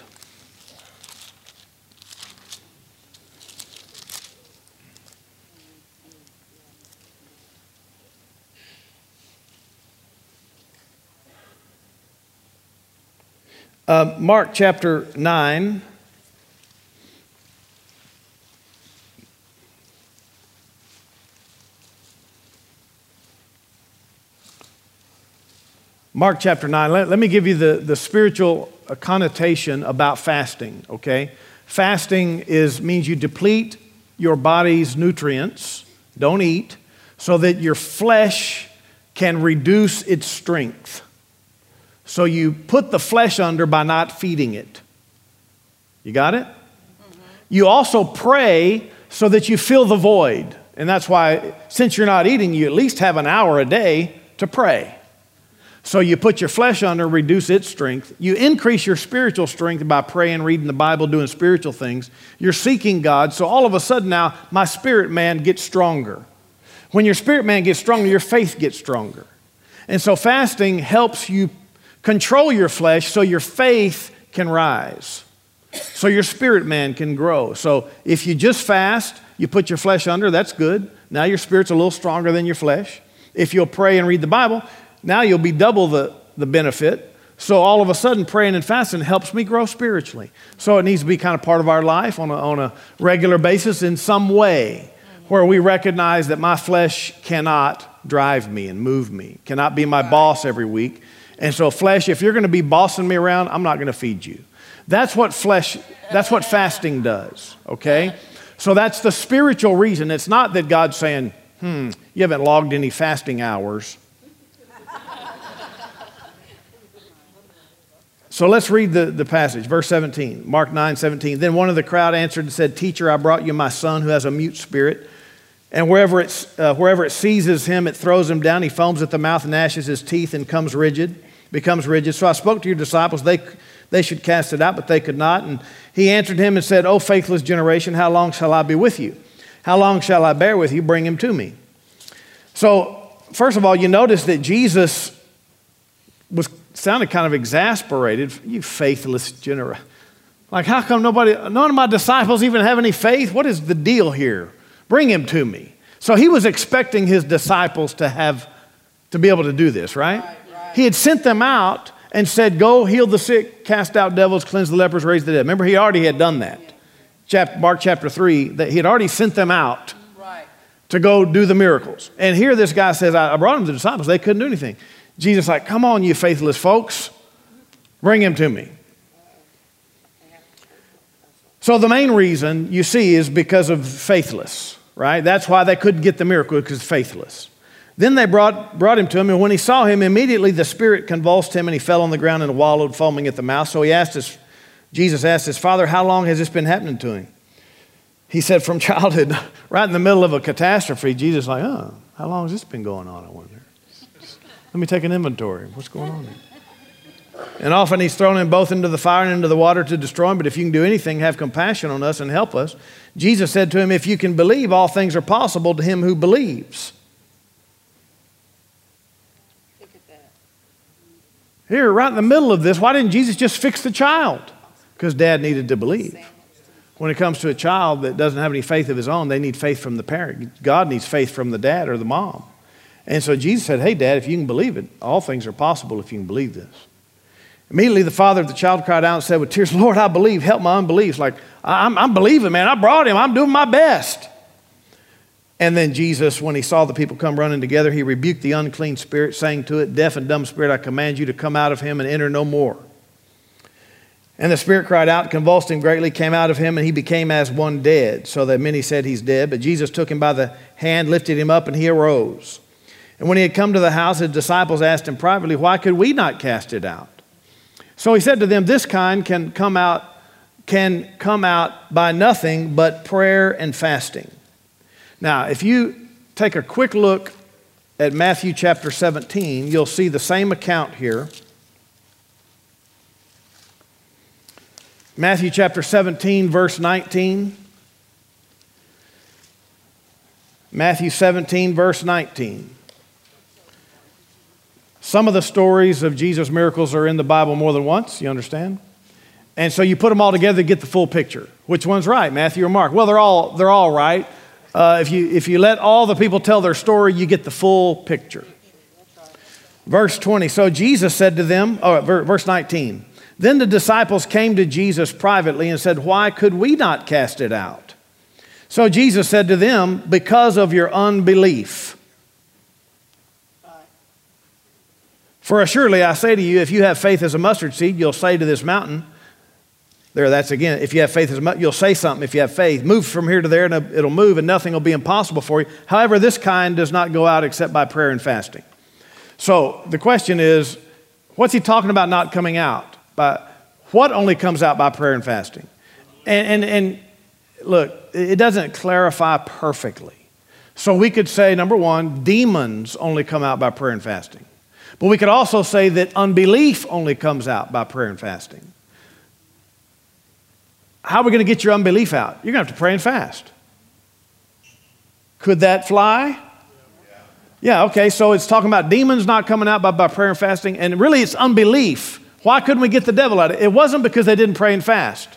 Uh, Mark chapter nine. Mark chapter nine. Let, let me give you the, the spiritual connotation about fasting, okay? Fasting is means you deplete your body's nutrients, don't eat, so that your flesh can reduce its strength. So you put the flesh under by not feeding it. You got it? Mm-hmm. You also pray so that you fill the void. And that's why, since you're not eating, you at least have an hour a day to pray. So you put your flesh under, reduce its strength. You increase your spiritual strength by praying, reading the Bible, doing spiritual things. You're seeking God. So all of a sudden now, my spirit man gets stronger. When your spirit man gets stronger, your faith gets stronger. And so fasting helps you control your flesh so your faith can rise, so your spirit man can grow. So if you just fast, you put your flesh under, that's good. Now your spirit's a little stronger than your flesh. If you'll pray and read the Bible, now you'll be double the, the benefit. So all of a sudden, praying and fasting helps me grow spiritually. So it needs to be kind of part of our life on a, on a regular basis in some way, where we recognize that my flesh cannot drive me and move me, cannot be my boss every week. And so flesh, if you're going to be bossing me around, I'm not going to feed you. That's what flesh, that's what fasting does, okay? So that's the spiritual reason. It's not that God's saying, hmm, you haven't logged any fasting hours. So let's read the, the passage, verse seventeen, Mark nine seventeen. Then one of the crowd answered and said, Teacher, I brought you my son who has a mute spirit. And wherever, it's, uh, wherever it seizes him, it throws him down. He foams at the mouth and gnashes his teeth and comes rigid, becomes rigid. So I spoke to your disciples. They, they should cast it out, but they could not. And he answered him and said, O faithless generation, how long shall I be with you? How long shall I bear with you? Bring him to me. So first of all, you notice that Jesus was sounded kind of exasperated. You faithless generation. Like, how come nobody, none of my disciples even have any faith? What is the deal here? Bring him to me. So he was expecting his disciples to have, to be able to do this, right? Right, right. He had sent them out and said, go heal the sick, cast out devils, cleanse the lepers, raise the dead. Remember, he already had done that. Chapter, Mark chapter three, that he had already sent them out Right. to go do the miracles. And here this guy says, I brought him to the disciples. They couldn't do anything. Jesus is like, come on, you faithless folks. Bring him to me. So the main reason you see is because of faithless, right? That's why they couldn't get the miracle, because faithless. Then they brought, brought him to him, and when he saw him, immediately the spirit convulsed him, and he fell on the ground and wallowed, foaming at the mouth. So he asked his, Jesus asked his father, how long has this been happening to him? He said, from childhood, right in the middle of a catastrophe. Jesus is like, oh, how long has this been going on, I wonder? Let me take an inventory. What's going on there? And often he's thrown them both into the fire and into the water to destroy them. But if you can do anything, have compassion on us and help us. Jesus said to him, if you can believe, all things are possible to him who believes. Look at that. Here, right in the middle of this, why didn't Jesus just fix the child? Because dad needed to believe. When it comes to a child that doesn't have any faith of his own, they need faith from the parent. God needs faith from the dad or the mom. And so Jesus said, hey, Dad, if you can believe it, all things are possible if you can believe this. Immediately the father of the child cried out and said with tears, Lord, I believe, help my unbelief. It's like, I'm, I'm believing, man. I brought him. I'm doing my best. And then Jesus, when he saw the people come running together, he rebuked the unclean spirit, saying to it, deaf and dumb spirit, I command you to come out of him and enter no more. And the spirit cried out, convulsed him greatly, came out of him, and he became as one dead, so that many said he's dead. But Jesus took him by the hand, lifted him up, and he arose. And when he had come to the house, his disciples asked him privately, why could we not cast it out? So he said to them, this kind can come out, can come out by nothing but prayer and fasting. Now, if you take a quick look at Matthew chapter seventeen, you'll see the same account here. Matthew chapter seventeen, verse nineteen. Matthew seventeen, verse nineteen. Some of the stories of Jesus' miracles are in the Bible more than once, you understand? And so you put them all together to get the full picture. Which one's right, Matthew or Mark? Well, they're all, they're all right. Uh, if you, if you let all the people tell their story, you get the full picture. Verse twenty, so Jesus said to them, oh, verse nineteen, then the disciples came to Jesus privately and said, why could we not cast it out? So Jesus said to them, because of your unbelief. For assuredly I say to you, if you have faith as a mustard seed, you'll say to this mountain, there, that's again, if you have faith as a mustard, you'll say something if you have faith. Move from here to there and it'll move and nothing will be impossible for you. However, this kind does not go out except by prayer and fasting. So the question is, what's he talking about not coming out? By, what only comes out by prayer and fasting? And, and, and look, it doesn't clarify perfectly. So we could say, number one, demons only come out by prayer and fasting. But we could also say that unbelief only comes out by prayer and fasting. How are we going to get your unbelief out? You're going to have to pray and fast. Could that fly? Yeah, okay, so it's talking about demons not coming out by, by prayer and fasting, and really it's unbelief. Why couldn't we get the devil out? It wasn't because they didn't pray and fast.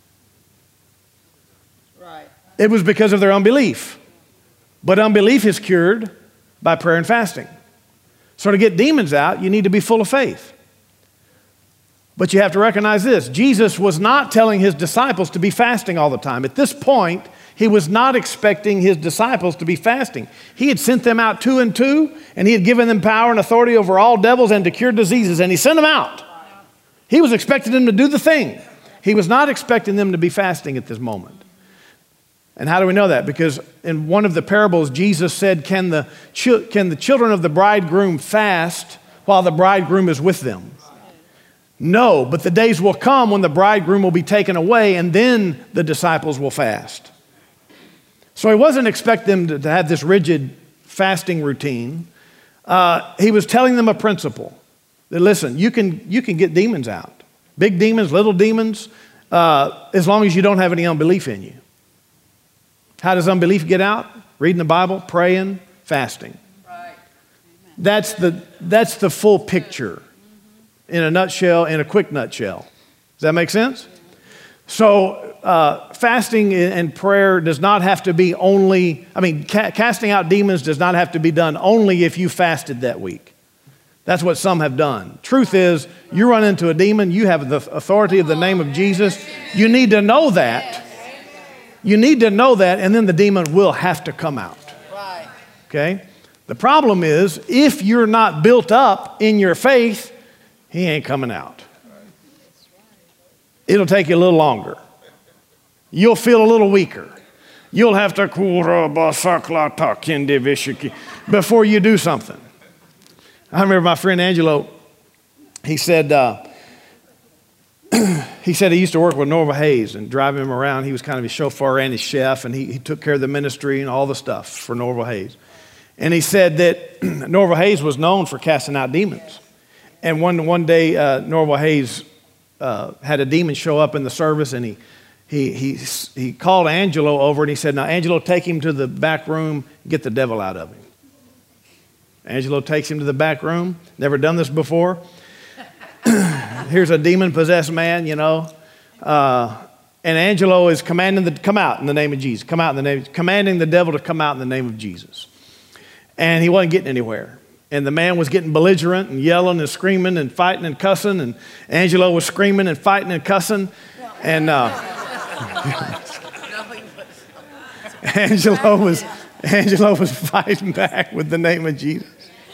Right. It was because of their unbelief. But unbelief is cured by prayer and fasting. So to get demons out, you need to be full of faith. But you have to recognize this. Jesus was not telling his disciples to be fasting all the time. At this point, he was not expecting his disciples to be fasting. He had sent them out two and two, and he had given them power and authority over all devils and to cure diseases, and he sent them out. He was expecting them to do the thing. He was not expecting them to be fasting at this moment. And how do we know that? Because in one of the parables, Jesus said, can the, ch- can the children of the bridegroom fast while the bridegroom is with them? No, but the days will come when the bridegroom will be taken away, and then the disciples will fast. So he wasn't expecting them to, to have this rigid fasting routine. Uh, he was telling them a principle. That listen, you can, you can get demons out. Big demons, little demons, uh, as long as you don't have any unbelief in you. How does unbelief get out? Reading the Bible, praying, fasting. Right. That's the, that's the full picture in a nutshell, in a quick nutshell. Does that make sense? So uh, fasting and prayer does not have to be only, I mean, ca- casting out demons does not have to be done only if you fasted that week. That's what some have done. Truth is, you run into a demon, you have the authority of the name of Jesus. You need to know that. You need to know that, and then the demon will have to come out. Right. Okay? The problem is, if you're not built up in your faith, he ain't coming out. It'll take you a little longer. You'll feel a little weaker. You'll have to before you do something. I remember my friend Angelo, he said, uh, he said he used to work with Norval Hayes and drive him around. He was kind of his chauffeur and his chef, and he, he took care of the ministry and all the stuff for Norval Hayes. And he said that Norval Hayes was known for casting out demons. And one, one day, uh, Norval Hayes uh, had a demon show up in the service, and he, he, he, he called Angelo over, and he said, now, Angelo, take him to the back room, get the devil out of him. Angelo takes him to the back room. Never done this before. Here's a demon-possessed man, you know. Uh, and Angelo is commanding the come out in the name of Jesus. Come out in the name, commanding the devil to come out in the name of Jesus. And he wasn't getting anywhere. And the man was getting belligerent and yelling and screaming and fighting and cussing. And Angelo was screaming and fighting and cussing. And uh, Angelo was Angelo was fighting back with the name of Jesus.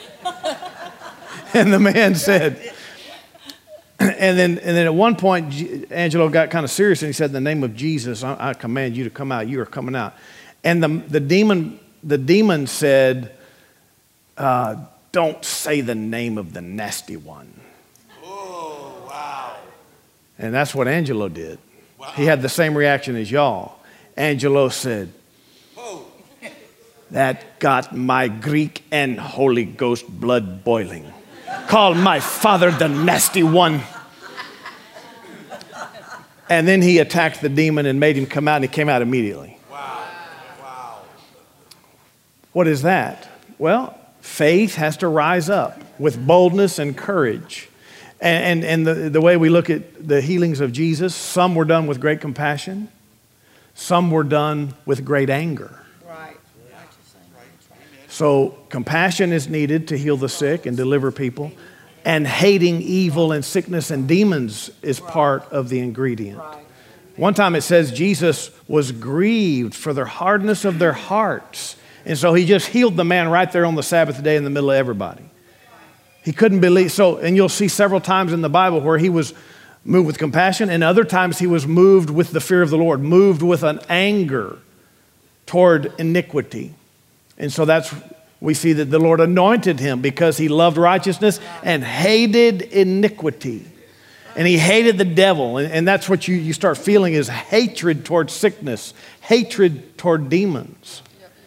And the man said, and then and then at one point, Angelo got kind of serious, and he said, in the name of Jesus, I, I command you to come out. You are coming out. And the, the demon the demon said, uh, don't say the name of the nasty one. Oh, wow. And that's what Angelo did. Wow. He had the same reaction as y'all. Angelo said, Oh. that got my Greek and Holy Ghost blood boiling. Call my father the nasty one. And then he attacked the demon and made him come out, and he came out immediately. Wow. Wow. What is that? Well, faith has to rise up with boldness and courage. And, and, and the, the way we look at the healings of Jesus, some were done with great compassion. Some were done with great anger. Right. So compassion is needed to heal the sick and deliver people. And hating evil and sickness and demons is part of the ingredient. One time it says Jesus was grieved for their hardness of their hearts. And so he just healed the man right there on the Sabbath day in the middle of everybody. He couldn't believe. So, and you'll see several times in the Bible where he was moved with compassion, and other times he was moved with the fear of the Lord, moved with an anger toward iniquity. And so that's, we see that the Lord anointed him because he loved righteousness and hated iniquity. And he hated the devil. And, and that's what you, you start feeling is hatred toward sickness, hatred toward demons.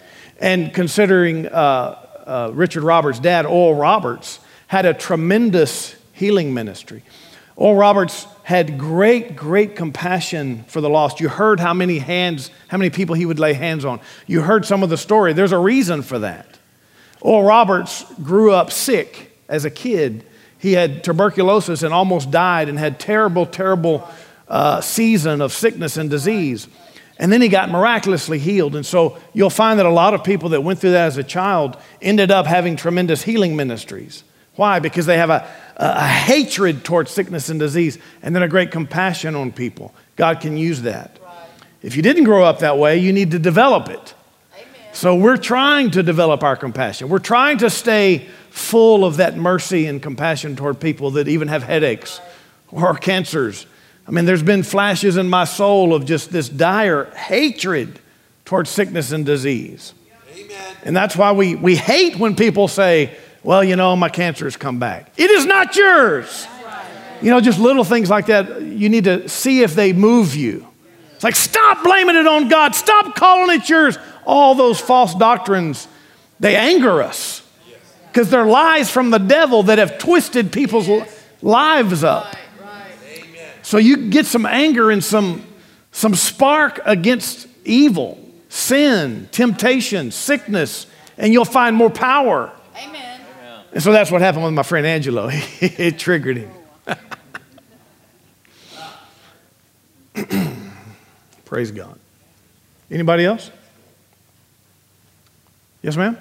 And considering uh, uh, Richard Roberts' dad, Oral Roberts, had a tremendous healing ministry. Oral Roberts had great, great compassion for the lost. You heard how many hands, how many people he would lay hands on. You heard some of the story. There's a reason for that. Oral Roberts grew up sick as a kid. He had tuberculosis and almost died and had terrible, terrible uh, season of sickness and disease. And then he got miraculously healed. And so you'll find that a lot of people that went through that as a child ended up having tremendous healing ministries. Why? Because they have a, a, a hatred towards sickness and disease and then a great compassion on people. God can use that. Right. If you didn't grow up that way, you need to develop it. Amen. So we're trying to develop our compassion. We're trying to stay full of that mercy and compassion toward people that even have headaches right. or cancers. I mean, there's been flashes in my soul of just this dire hatred towards sickness and disease. Amen. And that's why we, we hate when people say, well, you know, my cancer has come back. It is not yours. You know, just little things like that. You need to see if they move you. It's like, stop blaming it on God. Stop calling it yours. All those false doctrines, they anger us because they're lies from the devil that have twisted people's lives up. So you get some anger and some, some spark against evil, sin, temptation, sickness, and you'll find more power. Amen. And so that's what happened with my friend Angelo. It triggered him. Praise God. Anybody else? Yes, ma'am?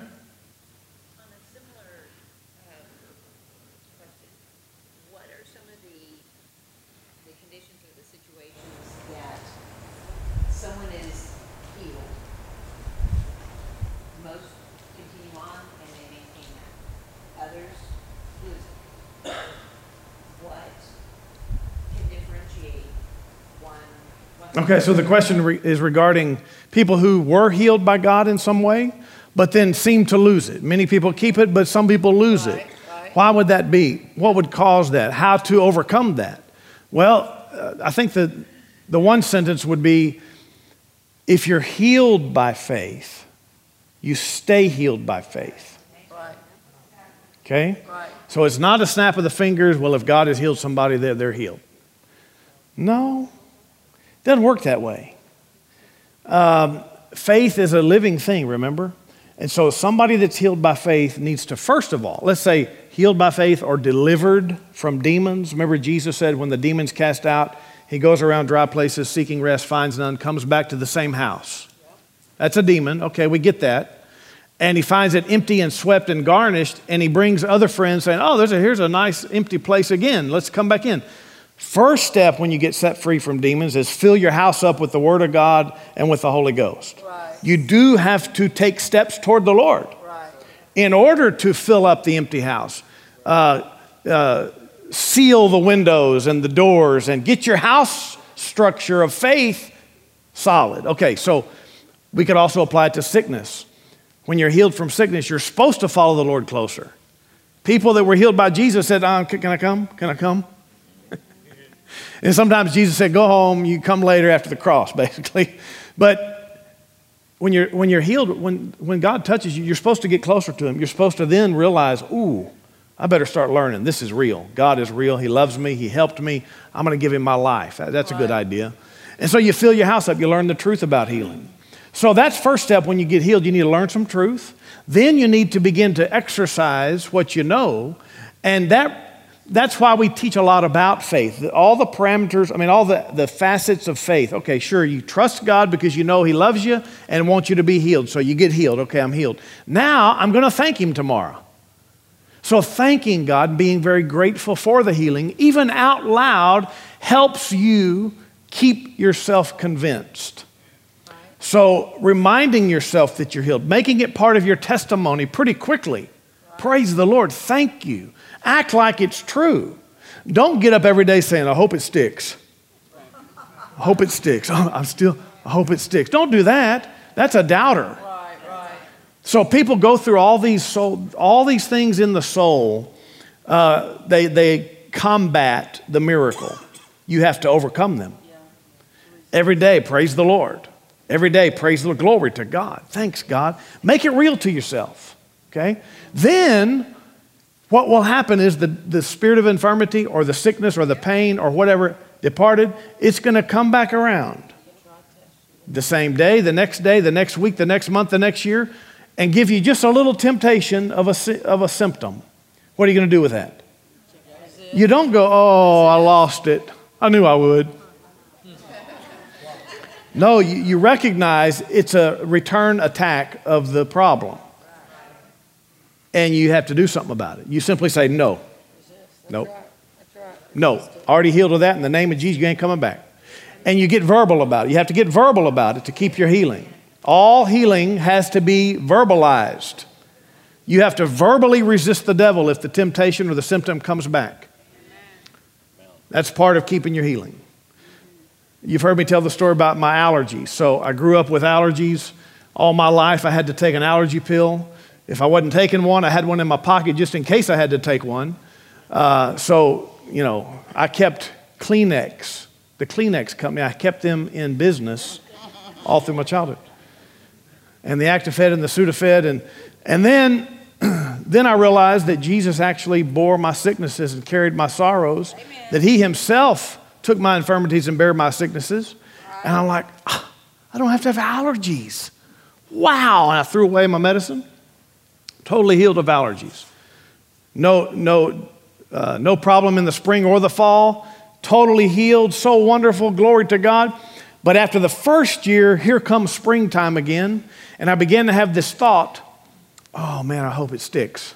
Okay, so the question re- is regarding people who were healed by God in some way, but then seem to lose it. Many people keep it, but some people lose right, it. Right. Why would that be? What would cause that? How to overcome that? Well, uh, I think that the one sentence would be, if you're healed by faith, you stay healed by faith. Right. Okay? Right. So it's not a snap of the fingers, well, if God has healed somebody, they're, they're healed. No. It doesn't work that way. Um, faith is a living thing, remember? And so somebody that's healed by faith needs to, first of all, let's say healed by faith or delivered from demons. Remember Jesus said when the demons cast out, he goes around dry places seeking rest, finds none, comes back to the same house. That's a demon. Okay, we get that. And he finds it empty and swept and garnished, and he brings other friends saying, oh, there's a, here's a nice empty place again. Let's come back in. First step when you get set free from demons is fill your house up with the Word of God and with the Holy Ghost. Right. You do have to take steps toward the Lord Right. in order to fill up the empty house. Uh, uh, seal the windows and the doors and get your house structure of faith solid. Okay, so we could also apply it to sickness. When you're healed from sickness, you're supposed to follow the Lord closer. People that were healed by Jesus said, uh, can I come? Can I come? And sometimes Jesus said, go home, you come later after the cross, basically. But when you're, when you're healed, when, when God touches you, you're supposed to get closer to him. You're supposed to then realize, ooh, I better start learning. This is real. God is real. He loves me. He helped me. I'm going to give him my life. That's a good idea. And so you fill your house up. You learn the truth about healing. So that's first step when you get healed. You need to learn some truth. Then you need to begin to exercise what you know. And that that's why we teach a lot about faith. All the parameters, I mean, all the, the facets of faith. Okay, sure, you trust God because you know He loves you and wants you to be healed. So you get healed. Okay, I'm healed. Now I'm going to thank Him tomorrow. So thanking God, being very grateful for the healing, even out loud, helps you keep yourself convinced. So reminding yourself that you're healed, making it part of your testimony pretty quickly. Praise the Lord. Thank you. Act like it's true. Don't get up every day saying, I hope it sticks. I hope it sticks. Oh, I'm still, I hope it sticks. Don't do that. That's a doubter. Right, right. So people go through all these soul, all these things in the soul. Uh, they, they combat the miracle. You have to overcome them. Every day, praise the Lord. Every day, praise the Lord. Glory to God. Thanks, God. Make it real to yourself. Okay? Then what will happen is the, the spirit of infirmity or the sickness or the pain or whatever departed, it's going to come back around. The same day, the next day, the next week, the next month, the next year, and give you just a little temptation of a, of a symptom. What are you going to do with that? You don't go, oh, I lost it. I knew I would. No, you, you recognize it's a return attack of the problem. And you have to do something about it. You simply say, no. Nope. No. Already healed of that. In the name of Jesus, you ain't coming back. And you get verbal about it. You have to get verbal about it to keep your healing. All healing has to be verbalized. You have to verbally resist the devil if the temptation or the symptom comes back. That's part of keeping your healing. You've heard me tell the story about my allergies. So I grew up with allergies. All my life I had to take an allergy pill. If I wasn't taking one, I had one in my pocket just in case I had to take one. Uh, so, you know, I kept Kleenex, the Kleenex company, I kept them in business all through my childhood. And the Actifed and the Sudafed. And, and then, then I realized that Jesus actually bore my sicknesses and carried my sorrows, Amen. That He Himself took my infirmities and bare my sicknesses. Right. And I'm like, ah, I don't have to have allergies. Wow. And I threw away my medicine. Totally healed of allergies. No, no, uh, no problem in the spring or the fall. Totally healed. So wonderful. Glory to God. But after the first year, here comes springtime again. And I began to have this thought, oh man, I hope it sticks.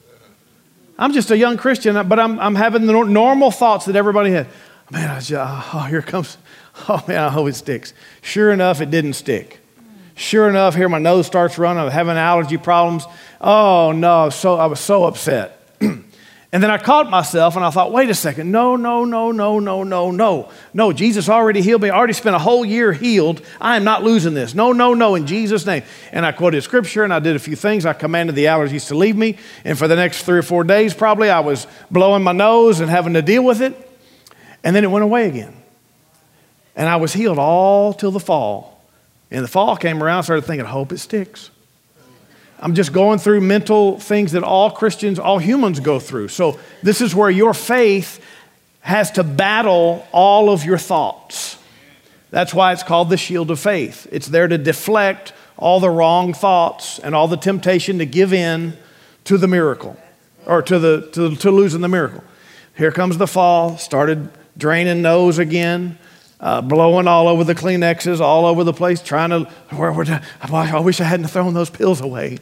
I'm just a young Christian, but I'm, I'm having the normal thoughts that everybody had. Man, I just, oh, here comes, oh man, I hope it sticks. Sure enough, it didn't stick. Sure enough, here my nose starts running. I'm having allergy problems. Oh no, so I was so upset. And then I caught myself and I thought, wait a second. No, no, no, no, no, no, no. No, Jesus already healed me. I already spent a whole year healed. I am not losing this. No, no, no, in Jesus' name. And I quoted scripture and I did a few things. I commanded the allergies to leave me. And for the next three or four days, probably, I was blowing my nose and having to deal with it. And then it went away again. And I was healed all till the fall. And the fall came around, I started thinking, I hope it sticks. I'm just going through mental things that all Christians, all humans go through. So this is where your faith has to battle all of your thoughts. That's why it's called the shield of faith. It's there to deflect all the wrong thoughts and all the temptation to give in to the miracle or to, the, to, to losing the miracle. Here comes the fall, started draining nose again. Uh, blowing all over the Kleenexes, all over the place, trying to, where, where, I wish I hadn't thrown those pills away.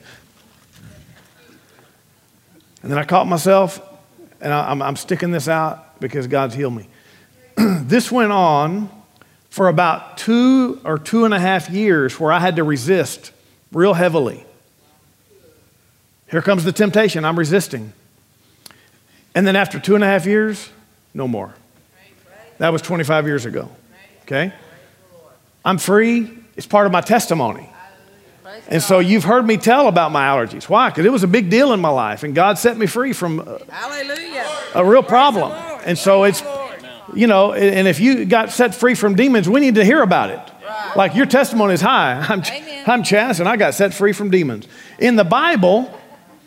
And then I caught myself, and I, I'm, I'm sticking this out because God's healed me. This went on for about two or two and a half years where I had to resist real heavily. Here comes the temptation, I'm resisting. And then after two and a half years, no more. That was twenty-five years ago. Okay? I'm free. It's part of my testimony. And so you've heard me tell about my allergies. Why? Because it was a big deal in my life, and God set me free from a, a real problem. And so it's, you know, and if you got set free from demons, we need to hear about it. Like your testimony is high. I'm, I'm Chas, and I got set free from demons. In the Bible,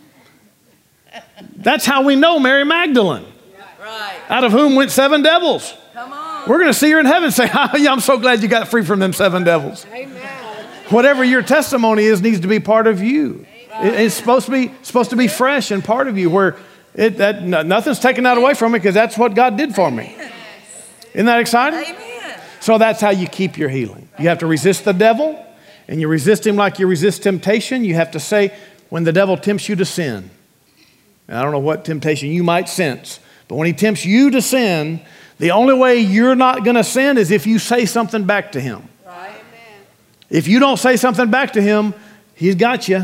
that's how we know Mary Magdalene, out of whom went seven devils. We're going to see her in heaven and say, oh, yeah, I'm so glad you got free from them seven devils. Amen. Whatever your testimony is needs to be part of you. It- It's supposed to be supposed to be fresh and part of you, where it, that no- nothing's taken that away from me, because that's what God did for me. Isn't that exciting? Amen. So that's how you keep your healing. You have to resist the devil, and you resist him like you resist temptation. You have to say, when the devil tempts you to sin, and I don't know what temptation you might sense, but when he tempts you to sin, the only way you're not going to sin is if you say something back to him. Right. If you don't say something back to him, he's got you.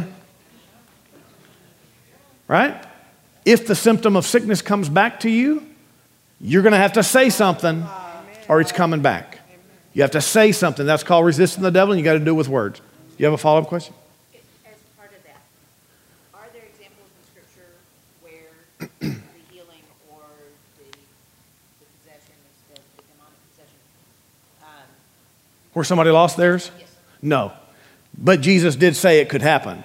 Right? If the symptom of sickness comes back to you, you're going to have to say something, or it's coming back. You have to say something. That's called resisting the devil, and you got to do it with words. You have a follow-up question? As part of that, are there examples in Scripture where the healing or the, the possession, the, the demonic possession, um, Where somebody lost theirs? yes, No. But Jesus did say it could happen.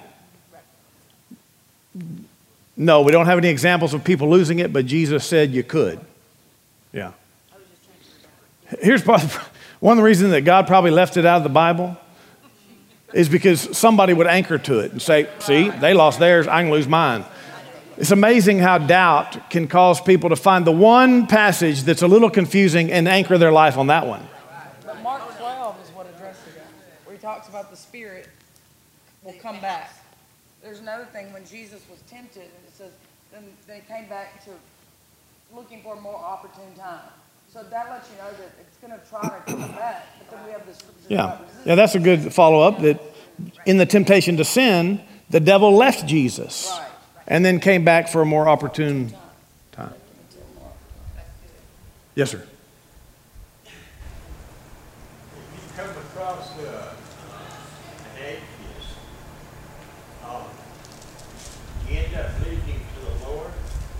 No, we don't have any examples of people losing it, but Jesus said you could. Yeah. I was just trying to remember. Here's probably, one of the reasons that God probably left it out of the Bible is because somebody would anchor to it and say, see, they lost theirs, I can lose mine. It's amazing how doubt can cause people to find the one passage that's a little confusing and anchor their life on that one. But Mark twelve is what addresses it, where he talks about the spirit will come back. There's another thing, when Jesus was tempted, and it says, then they came back to looking for a more opportune time. So that lets you know that it's going to try to come back, but then we have the scriptures Yeah, about resistance. yeah, that's a good follow-up, that in the temptation to sin, the devil left Jesus Right. and then came back for a more opportune time. Yes, sir. If you come across uh, an atheist, um, you end up leading him to the Lord.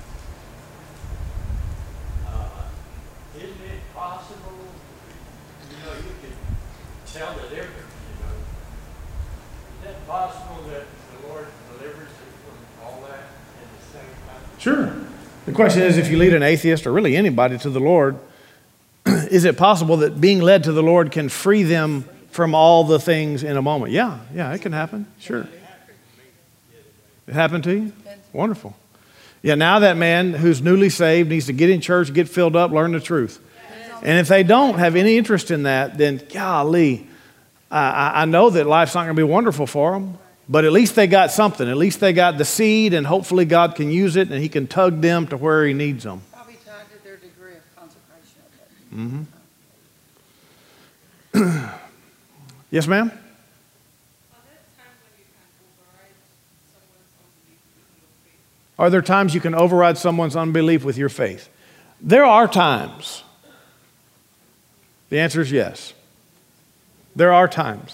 Uh, isn't it possible, you know, you can tell the difference, you know? Is that possible that the Lord delivers you from all that at the same time? Sure. The question is, if you lead an atheist or really anybody to the Lord, is it possible that being led to the Lord can free them from all the things in a moment? Yeah, yeah, it can happen. Sure. It happened to you? Wonderful. Yeah, now that man who's newly saved needs to get in church, get filled up, learn the truth. And if they don't have any interest in that, then golly, I, I know that life's not going to be wonderful for them, but at least they got something. At least they got the seed, and hopefully God can use it, and he can tug them to where he needs them. Probably tied to their degree of consecration of it. Mm-hmm. Yes, ma'am? Are there times you can override someone's unbelief with your faith? There are times. The answer is yes. There are times.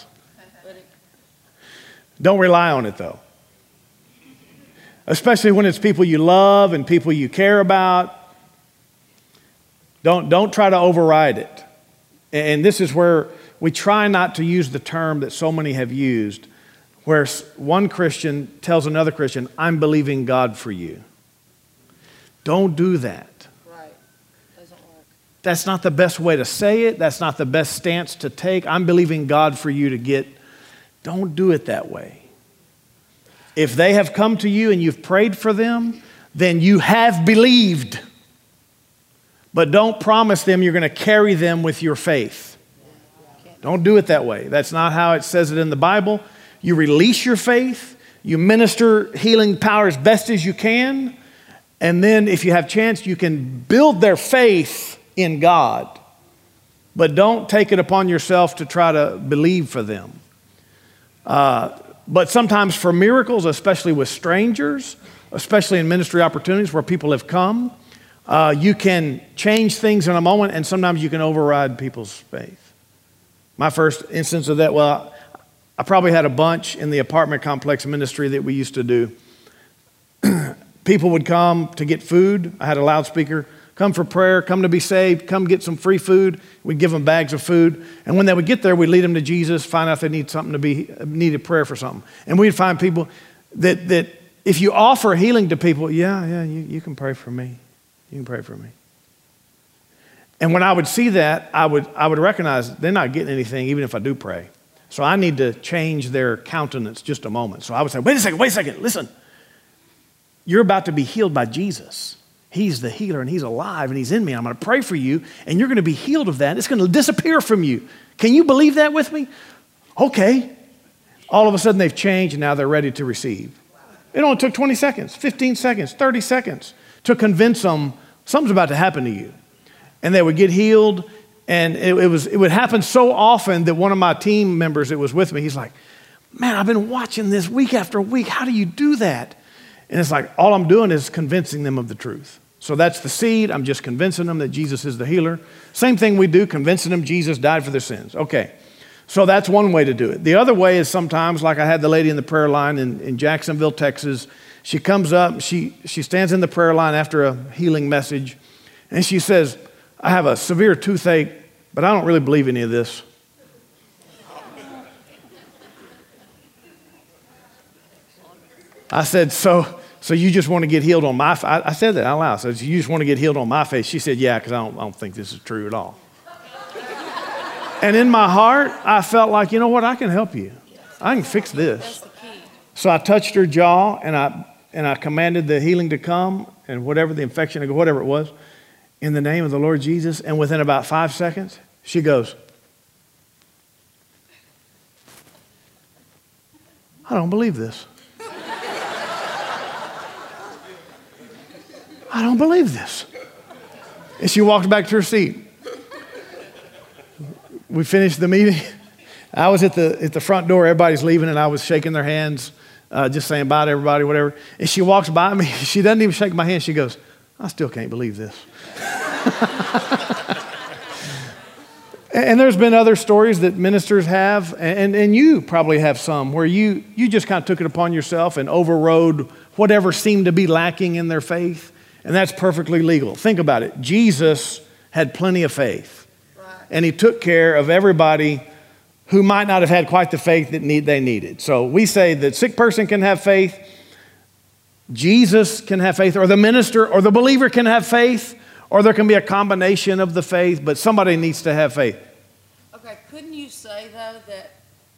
Don't rely on it, though. Especially when it's people you love and people you care about. Don't, don't try to override it. And this is where we try not to use the term that so many have used, where one Christian tells another Christian, I'm believing God for you. Don't do that. Right. Doesn't work. That's not the best way to say it. That's not the best stance to take. I'm believing God for you to get. Don't do it that way. If they have come to you and you've prayed for them, then you have believed. But don't promise them you're going to carry them with your faith. Don't do it that way. That's not how it says it in the Bible. You release your faith. You minister healing power as best as you can. And then if you have chance, you can build their faith in God. But don't take it upon yourself to try to believe for them. Uh, but sometimes for miracles, especially with strangers, especially in ministry opportunities where people have come, uh, you can change things in a moment, and sometimes you can override people's faith. My first instance of that, well, I probably had a bunch in the apartment complex ministry that we used to do. People would come to get food. I had a loudspeaker. Come for prayer, come to be saved, come get some free food. We'd give them bags of food. And when they would get there, we'd lead them to Jesus, find out if they need something to be, needed prayer for something. And we'd find people that, that if you offer healing to people, yeah, yeah, you, you can pray for me. You can pray for me. And when I would see that, I would, I would recognize they're not getting anything, even if I do pray. So I need to change their countenance just a moment. So I would say, wait a second, wait a second, listen. You're about to be healed by Jesus. He's the healer, and he's alive, and he's in me. I'm going to pray for you, and you're going to be healed of that. It's going to disappear from you. Can you believe that with me? Okay. All of a sudden, they've changed, and now they're ready to receive. It only took twenty seconds, fifteen seconds, thirty seconds to convince them something's about to happen to you. And they would get healed, and it, it, was, it would happen so often that one of my team members that was with me, he's like, man, I've been watching this week after week. How do you do that? And it's like, all I'm doing is convincing them of the truth. So that's the seed. I'm just convincing them that Jesus is the healer. Same thing we do, convincing them Jesus died for their sins. Okay, so that's one way to do it. The other way is sometimes, like I had the lady in the prayer line in, in Jacksonville, Texas. She comes up, she, she stands in the prayer line after a healing message, and she says, I have a severe toothache, but I don't really believe any of this. I said, so so you just want to get healed on my face? I said that out loud. I said, you just want to get healed on my face? She said, yeah, because I don't, I don't think this is true at all. And in my heart, I felt like, you know what? I can help you. I can fix this. So I touched her jaw, and I and I commanded the healing to come, and whatever the infection, whatever it was, in the name of the Lord Jesus. And within about five seconds, she goes, I don't believe this. I don't believe this. And she walked back to her seat. We finished the meeting. I was at the at the front door. Everybody's leaving, and I was shaking their hands, uh, just saying bye to everybody, whatever. And she walks by me. She doesn't even shake my hand. She goes, I still can't believe this. And there's been other stories that ministers have, and, and you probably have some, where you, you just kind of took it upon yourself and overrode whatever seemed to be lacking in their faith. And that's perfectly legal. Think about it. Jesus had plenty of faith. Right. And he took care of everybody who might not have had quite the faith that need, they needed. So we say that sick person can have faith, Jesus can have faith, or the minister or the believer can have faith, or there can be a combination of the faith, but somebody needs to have faith. Okay, couldn't you say, though, that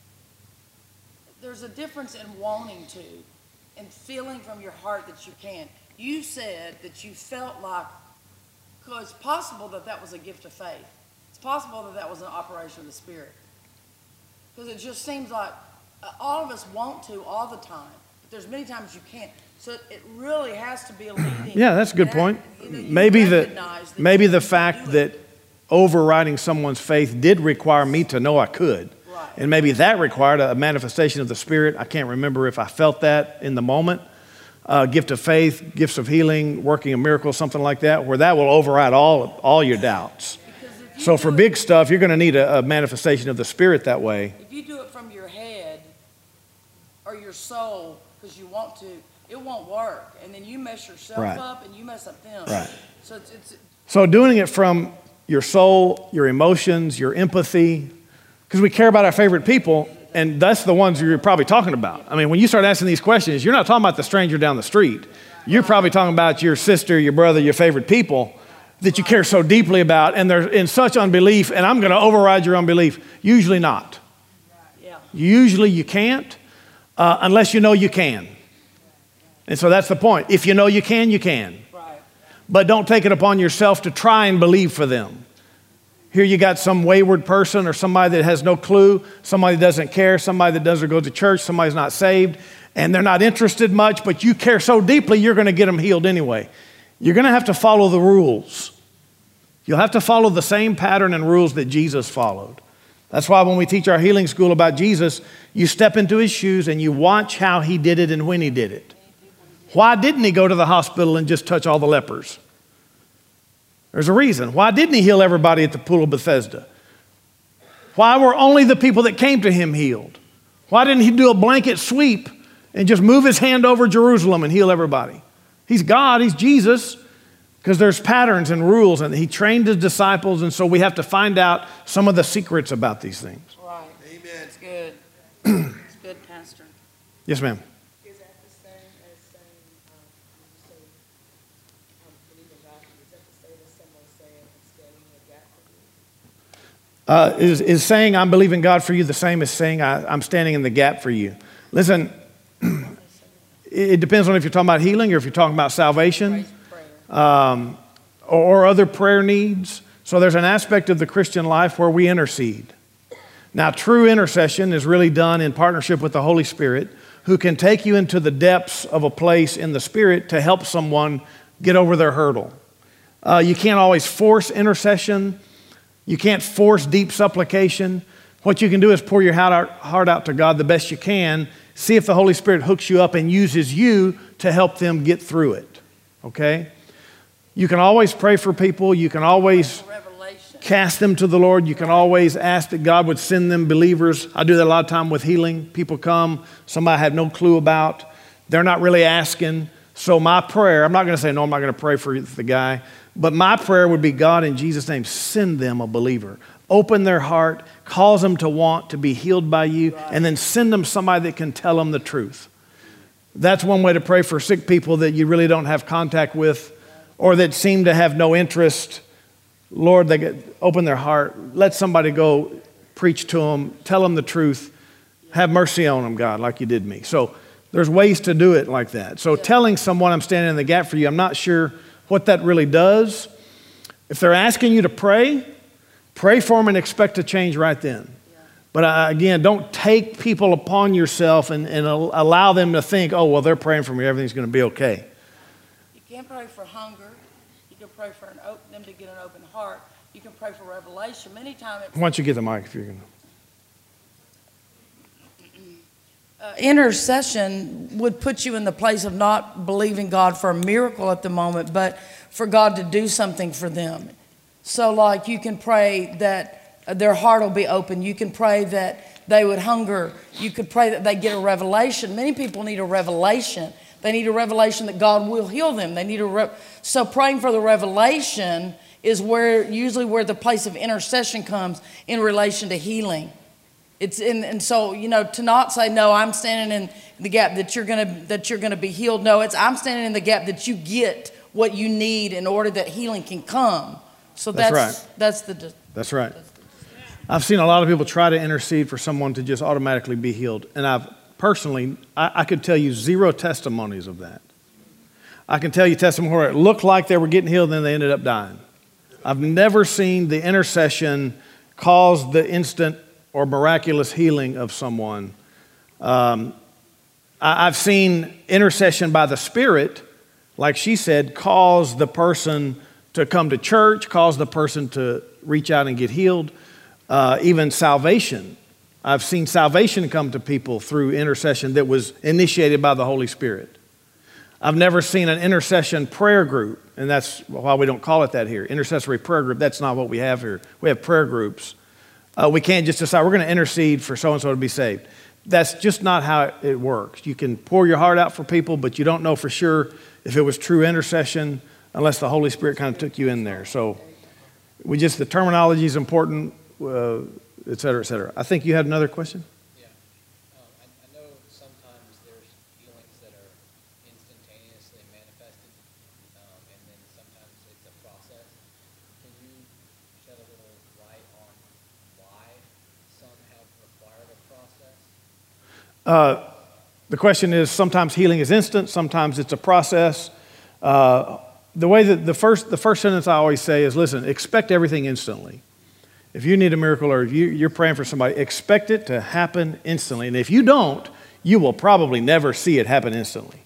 there's a difference in wanting to and feeling from your heart that you can? You said that you felt like, because it's possible that that was a gift of faith. It's possible that that was an operation of the Spirit. Because it just seems like uh, all of us want to all the time, but there's many times you can't. So it really has to be a leading. Yeah, that's a good point. You know, maybe the, that maybe the fact that overriding someone's faith did require me to know I could. Right. And maybe that required a manifestation of the Spirit. I can't remember if I felt that in the moment. Uh, gift of faith, gifts of healing, working a miracle, something like that, where that will override all, all your doubts. You so for big stuff, you're going to need a, a manifestation of the Spirit that way. If you do it from your head or your soul because you want to, it won't work. And then you mess yourself Right. up and you mess up them. Right. So it's, it's So doing it from your soul, your emotions, your empathy, because we care about our favorite people, and that's the ones you're probably talking about. I mean, when you start asking these questions, you're not talking about the stranger down the street. You're probably talking about your sister, your brother, your favorite people that you care so deeply about, and they're in such unbelief, and I'm going to override your unbelief. Usually not. yeah. Usually you can't, uh, unless you know you can. And so that's the point. If you know you can, you can. Right. But don't take it upon yourself to try and believe for them. Here you got some wayward person or somebody that has no clue, somebody that doesn't care, somebody that doesn't go to church, somebody's not saved, and they're not interested much, but you care so deeply, you're going to get them healed anyway. You're going to have to follow the rules. You'll have to follow the same pattern and rules that Jesus followed. That's why when we teach our healing school about Jesus, you step into his shoes and you watch how he did it and when he did it. Why didn't he go to the hospital and just touch all the lepers? There's a reason. Why didn't he heal everybody at the pool of Bethesda? Why were only the people that came to him healed? Why didn't he do a blanket sweep and just move his hand over Jerusalem and heal everybody? He's God, he's Jesus, because there's patterns and rules, and he trained his disciples, and so we have to find out some of the secrets about these things. Right. Amen. It's good. It's good, Pastor. Yes, ma'am. Is that the same as saying, um, when you say, um, believe in God, is that the same as someone saying, I'm standing in the gap for you? Uh, is, is saying I'm believing God for you the same as saying I, I'm standing in the gap for you? Listen, it depends on if you're talking about healing or if you're talking about salvation um, or, or other prayer needs. So there's an aspect of the Christian life where we intercede. Now, true intercession is really done in partnership with the Holy Spirit, who can take you into the depths of a place in the Spirit to help someone get over their hurdle. Uh, you can't always force intercession. You can't force deep supplication. What you can do is pour your heart out, heart out to God the best you can. See if the Holy Spirit hooks you up and uses you to help them get through it. Okay? You can always pray for people. You can always cast them to the Lord. You can always ask that God would send them believers. I do that a lot of time with healing. People come, somebody I have no clue about. They're not really asking. So my prayer, I'm not going to say, no, I'm not going to pray for the guy. But my prayer would be, God, in Jesus' name, send them a believer. Open their heart, cause them to want to be healed by you, and then send them somebody that can tell them the truth. That's one way to pray for sick people that you really don't have contact with or that seem to have no interest. Lord, they get, open their heart. Let somebody go preach to them. Tell them the truth. Have mercy on them, God, like you did me. So there's ways to do it like that. So telling someone I'm standing in the gap for you, I'm not sure what that really does. If they're asking you to pray, pray for them and expect a change right then. But uh, again, don't take people upon yourself and, and allow them to think, oh, well, they're praying for me. Everything's going to be okay. You can pray for hunger. You can pray for an open, them to get an open heart. You can pray for revelation. Many times, why don't you get the mic if you're going to. Uh, intercession would put you in the place of not believing God for a miracle at the moment, but for God to do something for them. So like you can pray that their heart will be open. You can pray that they would hunger. You could pray that they get a revelation. Many people need a revelation. They need a revelation that God will heal them. They need a re- so praying for the revelation is where usually where the place of intercession comes in relation to healing. It's in, and so, you know, to not say, no, I'm standing in the gap that you're going to, that you're going to be healed. No, it's I'm standing in the gap that you get what you need in order that healing can come. So that's, that's right. That's the, that's right. That's the, I've seen a lot of people try to intercede for someone to just automatically be healed. And I've personally, I, I could tell you zero testimonies of that. I can tell you testimonies where it looked like they were getting healed and then they ended up dying. I've never seen the intercession cause the instant or miraculous healing of someone. Um, I, I've seen intercession by the Spirit, like she said, cause the person to come to church, cause the person to reach out and get healed. Uh, even salvation. I've seen salvation come to people through intercession that was initiated by the Holy Spirit. I've never seen an intercession prayer group, and that's why we don't call it that here. Intercessory prayer group, that's not what we have here. We have prayer groups. Uh, we can't just decide we're going to intercede for so-and-so to be saved. That's just not how it works. You can pour your heart out for people, but you don't know for sure if it was true intercession unless the Holy Spirit kind of took you in there. So we just, the terminology is important, uh, et cetera, et cetera. I think you had another question? Yeah. Um, I, I know sometimes there's healings that are instantaneously manifested, um, and then sometimes it's a process. Can you shed a little light on why some have required a process? Uh, the question is, sometimes healing is instant, sometimes it's a process. Uh, the way that the first, the first sentence I always say is, listen, expect everything instantly. If you need a miracle or if you, you're praying for somebody, expect it to happen instantly. And if you don't, you will probably never see it happen instantly.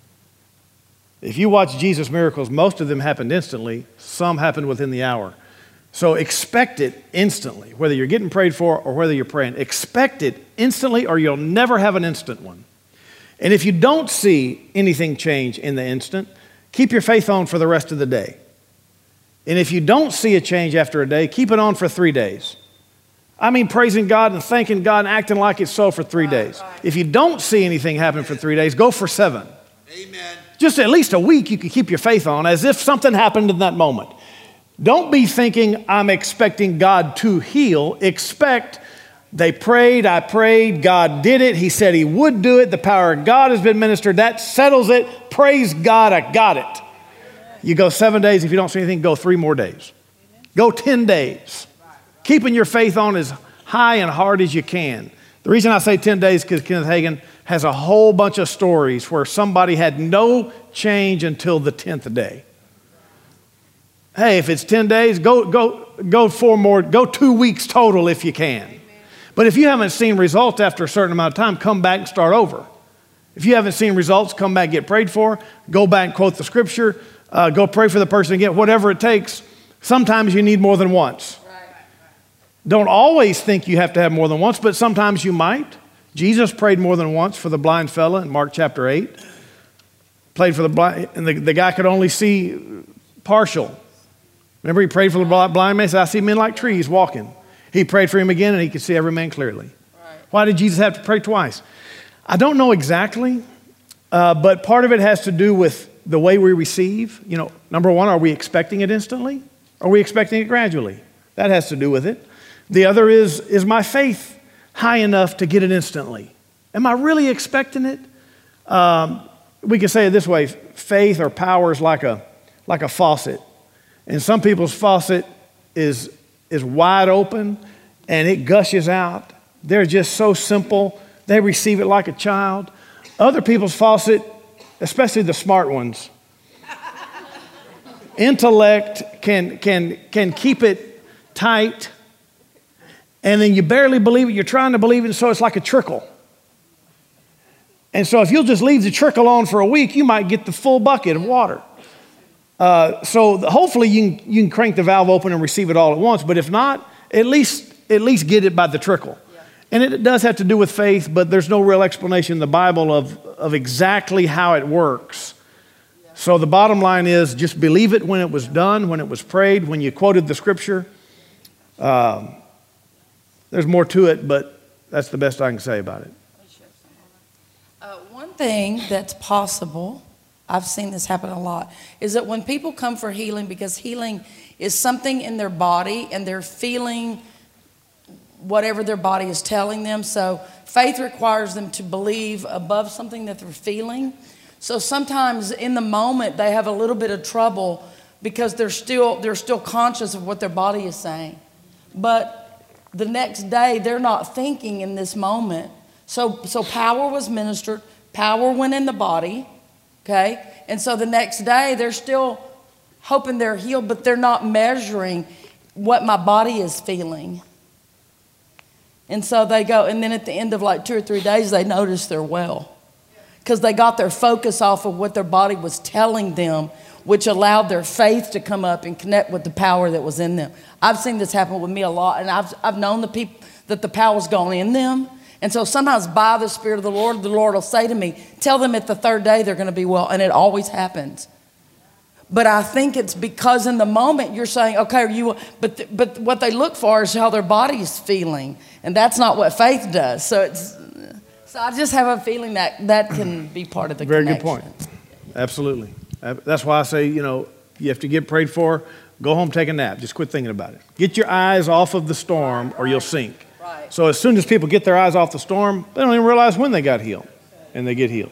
If you watch Jesus' miracles, most of them happened instantly. Some happened within the hour. So expect it instantly, whether you're getting prayed for or whether you're praying. Expect it instantly or you'll never have an instant one. And if you don't see anything change in the instant, keep your faith on for the rest of the day. And if you don't see a change after a day, keep it on for three days. I mean, praising God and thanking God and acting like it's so for three days. If you don't see anything happen for three days, go for seven. Amen. Just at least a week you can keep your faith on as if something happened in that moment. Don't be thinking, I'm expecting God to heal. Expect, they prayed, I prayed, God did it. He said he would do it. The power of God has been ministered. That settles it. Praise God, I got it. You go seven days. If you don't see anything, go three more days. Go ten days. keeping your faith on as high and hard as you can. The reason I say ten days is because Kenneth Hagin has a whole bunch of stories where somebody had no change until the tenth day. Hey, if it's ten days, go, go, go four more, go two weeks total if you can. But if you haven't seen results after a certain amount of time, come back and start over. If you haven't seen results, come back, get prayed for, go back and quote the scripture, uh, go pray for the person again, whatever it takes. Sometimes you need more than once. Don't always think you have to have more than once, but sometimes you might. Jesus prayed more than once for the blind fella in Mark chapter eight. Prayed for the blind, and the, the guy could only see partial. Remember, he prayed for the blind man, said, I see men like trees walking. He prayed for him again, and he could see every man clearly. Right. Why did Jesus have to pray twice? I don't know exactly, uh, but part of it has to do with the way we receive. You know, number one, are we expecting it instantly? Are we expecting it gradually? That has to do with it. The other is, is my faith high enough to get it instantly? Am I really expecting it? Um, we can say it this way, faith or power is like a, like a faucet. And some people's faucet is, is wide open and it gushes out. They're just so simple. They receive it like a child. Other people's faucet, especially the smart ones, intellect can, can, can keep it tight, and then you barely believe it. You're trying to believe it, so it's like a trickle. And so if you'll just leave the trickle on for a week, you might get the full bucket of water. Uh, so hopefully you can, you can crank the valve open and receive it all at once, but if not, at least, at least get it by the trickle. And it does have to do with faith, but there's no real explanation in the Bible of, of exactly how it works. So the bottom line is just believe it when it was done, when it was prayed, when you quoted the scripture. Um, there's more to it, but that's the best I can say about it. Uh, one thing that's possible, I've seen this happen a lot, is that when people come for healing, because healing is something in their body and they're feeling whatever their body is telling them. So faith requires them to believe above something that they're feeling. So sometimes in the moment they have a little bit of trouble because they're still they're still conscious of what their body is saying. But the next day they're not thinking in this moment. So so power was ministered, power went in the body, okay? And so the next day they're still hoping they're healed, but they're not measuring what my body is feeling. And so they go, and then at the end of like two or three days, they notice they're well. Because they got their focus off of what their body was telling them, which allowed their faith to come up and connect with the power that was in them. I've seen this happen with me a lot, and I've, I've known the people that the power's gone in them. And so sometimes by the Spirit of the Lord, the Lord will say to me, tell them at the third day they're going to be well, and it always happens. But I think it's because in the moment you're saying, okay, are you, but, th- but what they look for is how their body's feeling. And that's not what faith does. So it's, so I just have a feeling that that can be part of the Very connection. good point. Absolutely. That's why I say, you know, you have to get prayed for, go home, take a nap. Just quit thinking about it. Get your eyes off of the storm or you'll sink. Right. So as soon as people get their eyes off the storm, they don't even realize when they got healed. And they get healed.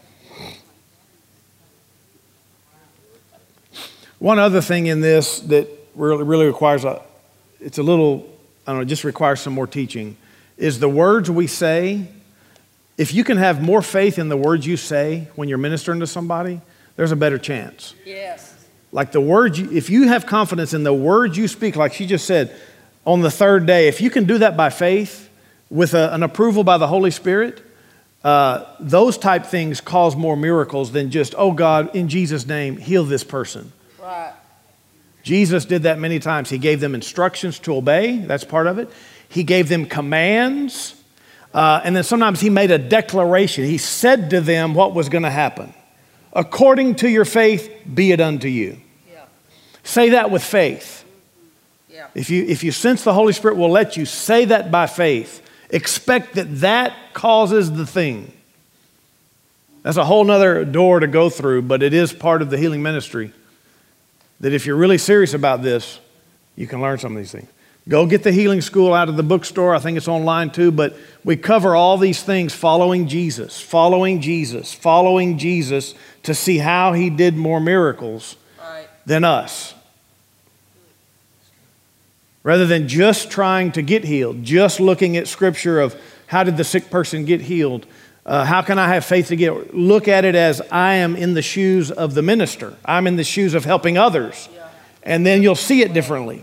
One other thing in this that really, really requires a, it's a little, I don't know, just requires some more teaching, is the words we say. If you can have more faith in the words you say when you're ministering to somebody, there's a better chance. Yes. Like the words, you, if you have confidence in the words you speak, like she just said, on the third day, if you can do that by faith with a, an approval by the Holy Spirit, uh, those type things cause more miracles than just, oh God, in Jesus' name, heal this person. Right. Jesus did that many times. He gave them instructions to obey. That's part of it. He gave them commands. Uh, and then sometimes he made a declaration. He said to them what was going to happen. According to your faith, be it unto you. Yeah. Say that with faith. Yeah. If you, if you sense the Holy Spirit will let you, say that by faith. Expect that that causes the thing. That's a whole nother door to go through, but it is part of the healing ministry. That if you're really serious about this, you can learn some of these things. Go get the healing school out of the bookstore. I think it's online too, but we cover all these things following Jesus, following Jesus, following Jesus to see how he did more miracles Right. than us. Rather than just trying to get healed, just looking at Scripture of how did the sick person get healed, uh, how can I have faith to get, look at it as I am in the shoes of the minister. I'm in the shoes of helping others. And then you'll see it differently.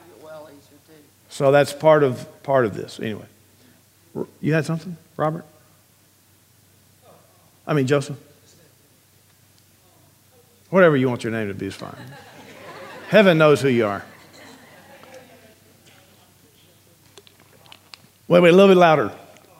So that's part of part of this. Anyway, you had something, Robert? I mean, Joseph? Whatever you want your name to be is fine. Heaven knows who you are. Wait, wait, a little bit louder.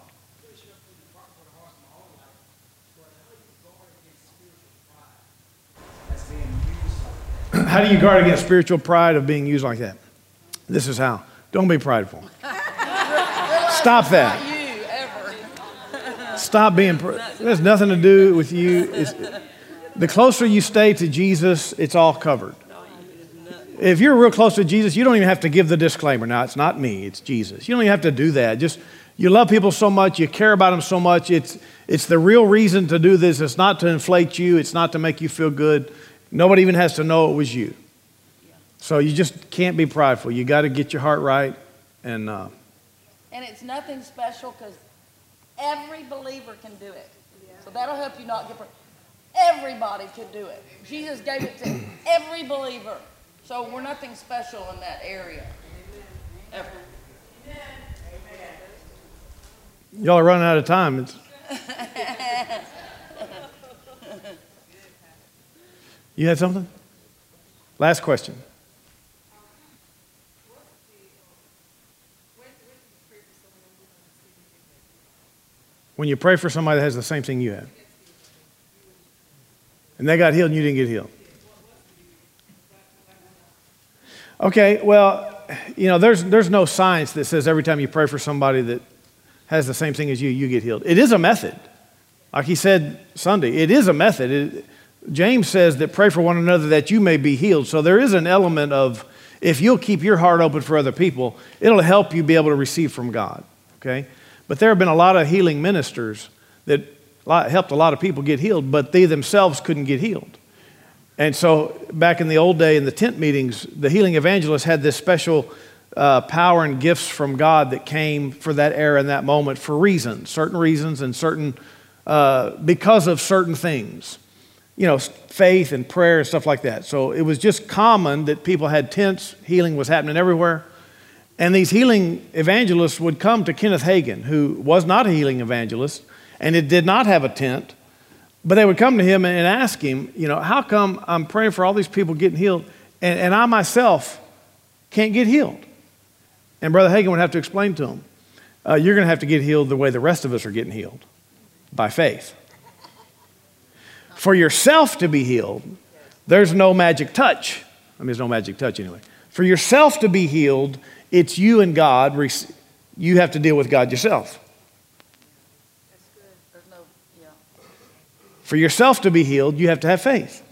How do you guard against spiritual pride of being used like that? This is how. Don't be prideful. Stop that. Not you, ever. Stop being prideful. It has nothing to do with you. It's, the closer you stay to Jesus, it's all covered. If you're real close to Jesus, you don't even have to give the disclaimer. Now, it's not me, it's Jesus. You don't even have to do that. Just, you love people so much, you care about them so much. It's, it's the real reason to do this. It's not to inflate you. It's not to make you feel good. Nobody even has to know it was you. So you just can't be prideful. You got to get your heart right. And uh, And it's nothing special because every believer can do it. So that'll help you not get prideful. Everybody could do it. Jesus gave it to every believer. So we're nothing special in that area. Ever. y'all are running out of time. It's... You had something? Last question. When you pray for somebody that has the same thing you have, and they got healed and you didn't get healed. Okay, well, you know, there's there's no science that says every time you pray for somebody that has the same thing as you, you get healed. It is a method. Like he said Sunday, it is a method. It, James says that pray for one another that you may be healed. So there is an element of, if you'll keep your heart open for other people, it'll help you be able to receive from God, okay? But there have been a lot of healing ministers that helped a lot of people get healed, but they themselves couldn't get healed. And so back in the old day in the tent meetings, the healing evangelists had this special uh, power and gifts from God that came for that era and that moment for reasons, certain reasons and certain, uh, because of certain things. You know, faith and prayer and stuff like that. So it was just common that people had tents, healing was happening everywhere. And these healing evangelists would come to Kenneth Hagin, who was not a healing evangelist, and it did not have a tent. But they would come to him and ask him, you know, how come I'm praying for all these people getting healed, and, and I myself can't get healed? And Brother Hagin would have to explain to him, uh, you're going to have to get healed the way the rest of us are getting healed, by faith. For yourself to be healed, there's no magic touch. I mean, there's no magic touch anyway. For yourself to be healed, it's you and God. You have to deal with God yourself. That's good. There's no, yeah. For yourself to be healed, you have to have faith.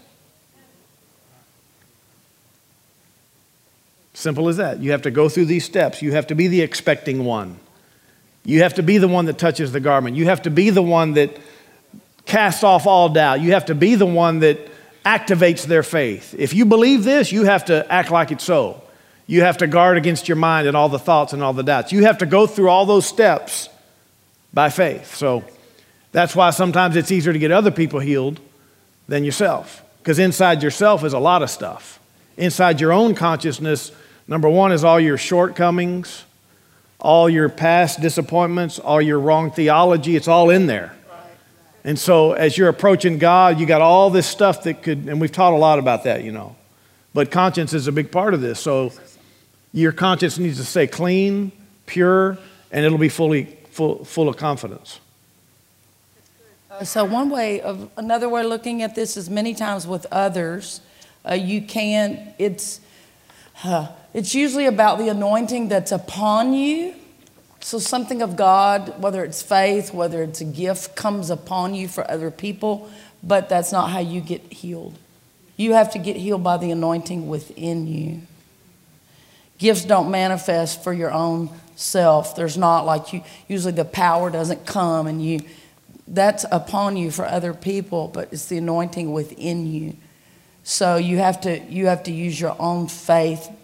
Simple as that. You have to go through these steps. You have to be the expecting one. You have to be the one that touches the garment. You have to be the one that casts off all doubt. You have to be the one that activates their faith. If you believe this, you have to act like it's so. You have to guard against your mind and all the thoughts and all the doubts. You have to go through all those steps by faith. So that's why sometimes it's easier to get other people healed than yourself. Because inside yourself is a lot of stuff. Inside your own consciousness, number one is all your shortcomings, all your past disappointments, all your wrong theology. It's all in there. And so as you're approaching God, you got all this stuff that could, and we've taught a lot about that, you know. But conscience is a big part of this. So your conscience needs to stay clean, pure, and it'll be fully full, full of confidence. Uh, so one way of, another way of looking at this is many times with others, uh, you can, it's, uh, it's usually about the anointing that's upon you. So something of God, whether it's faith, whether it's a gift, comes upon you for other people, but that's not how you get healed. You have to get healed by the anointing within you. Gifts don't manifest for your own self. There's not like you, usually the power doesn't come and you, that's upon you for other people, but it's the anointing within you. So you have to, you have to use your own faith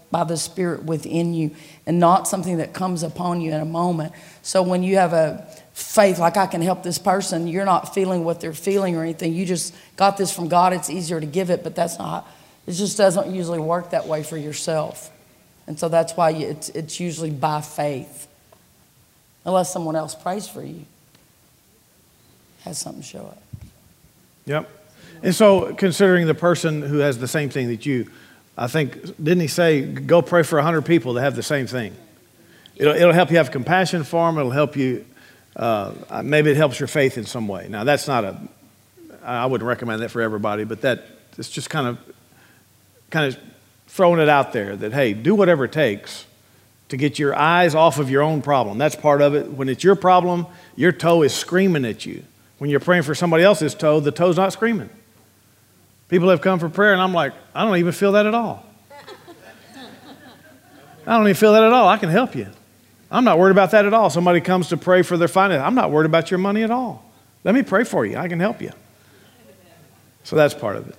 by the Spirit within you and not something that comes upon you in a moment. So when you have a faith, like I can help this person, you're not feeling what they're feeling or anything. You just got this from God. It's easier to give it, but that's not, it just doesn't usually work that way for yourself. And so that's why you, it's, it's usually by faith. Unless someone else prays for you. Has something show up. Yep. And so considering the person who has the same thing that you, I think, didn't he say, go pray for one hundred people that have the same thing? It'll, it'll help you have compassion for them. It'll help you, uh, maybe it helps your faith in some way. Now, that's not a, I wouldn't recommend that for everybody, but that it's just kind of, kind of throwing it out there that, hey, do whatever it takes to get your eyes off of your own problem. That's part of it. When it's your problem, your toe is screaming at you. When you're praying for somebody else's toe, the toe's not screaming. People have come for prayer, and I'm like, I don't even feel that at all. I don't even feel that at all. I can help you. I'm not worried about that at all. Somebody comes to pray for their finances. I'm not worried about your money at all. Let me pray for you. I can help you. So that's part of it.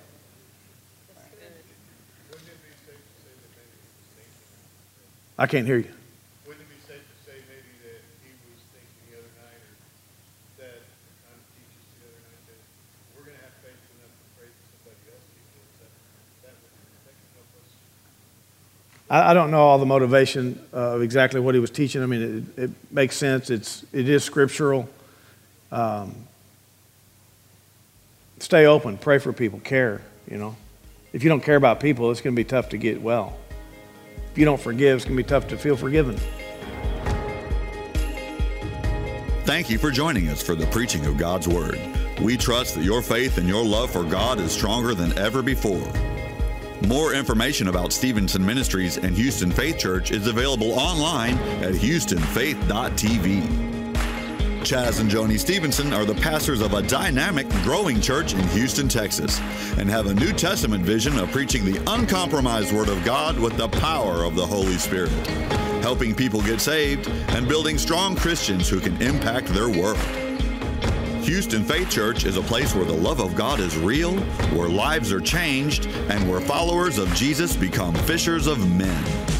I can't hear you. Wouldn't it be safe to say maybe that he was thinking the other night, or that kind of teaches the other night, that we're going to have faith enough to pray for somebody else? That, that, that can help us. I, I don't know all the motivation of exactly what he was teaching. I mean, it, it makes sense. It's, it is scriptural. Um, stay open. Pray for people. Care, you know. If you don't care about people, it's going to be tough to get well. If you don't forgive, it's going to be tough to feel forgiven. Thank you for joining us for the preaching of God's Word. We trust that your faith and your love for God is stronger than ever before. More information about Stevenson Ministries and Houston Faith Church is available online at houston faith dot t v. Chaz and Joni Stevenson are the pastors of a dynamic, growing church in Houston, Texas, and have a New Testament vision of preaching the uncompromised Word of God with the power of the Holy Spirit, helping people get saved and building strong Christians who can impact their world. Houston Faith Church is a place where the love of God is real, where lives are changed, and where followers of Jesus become fishers of men.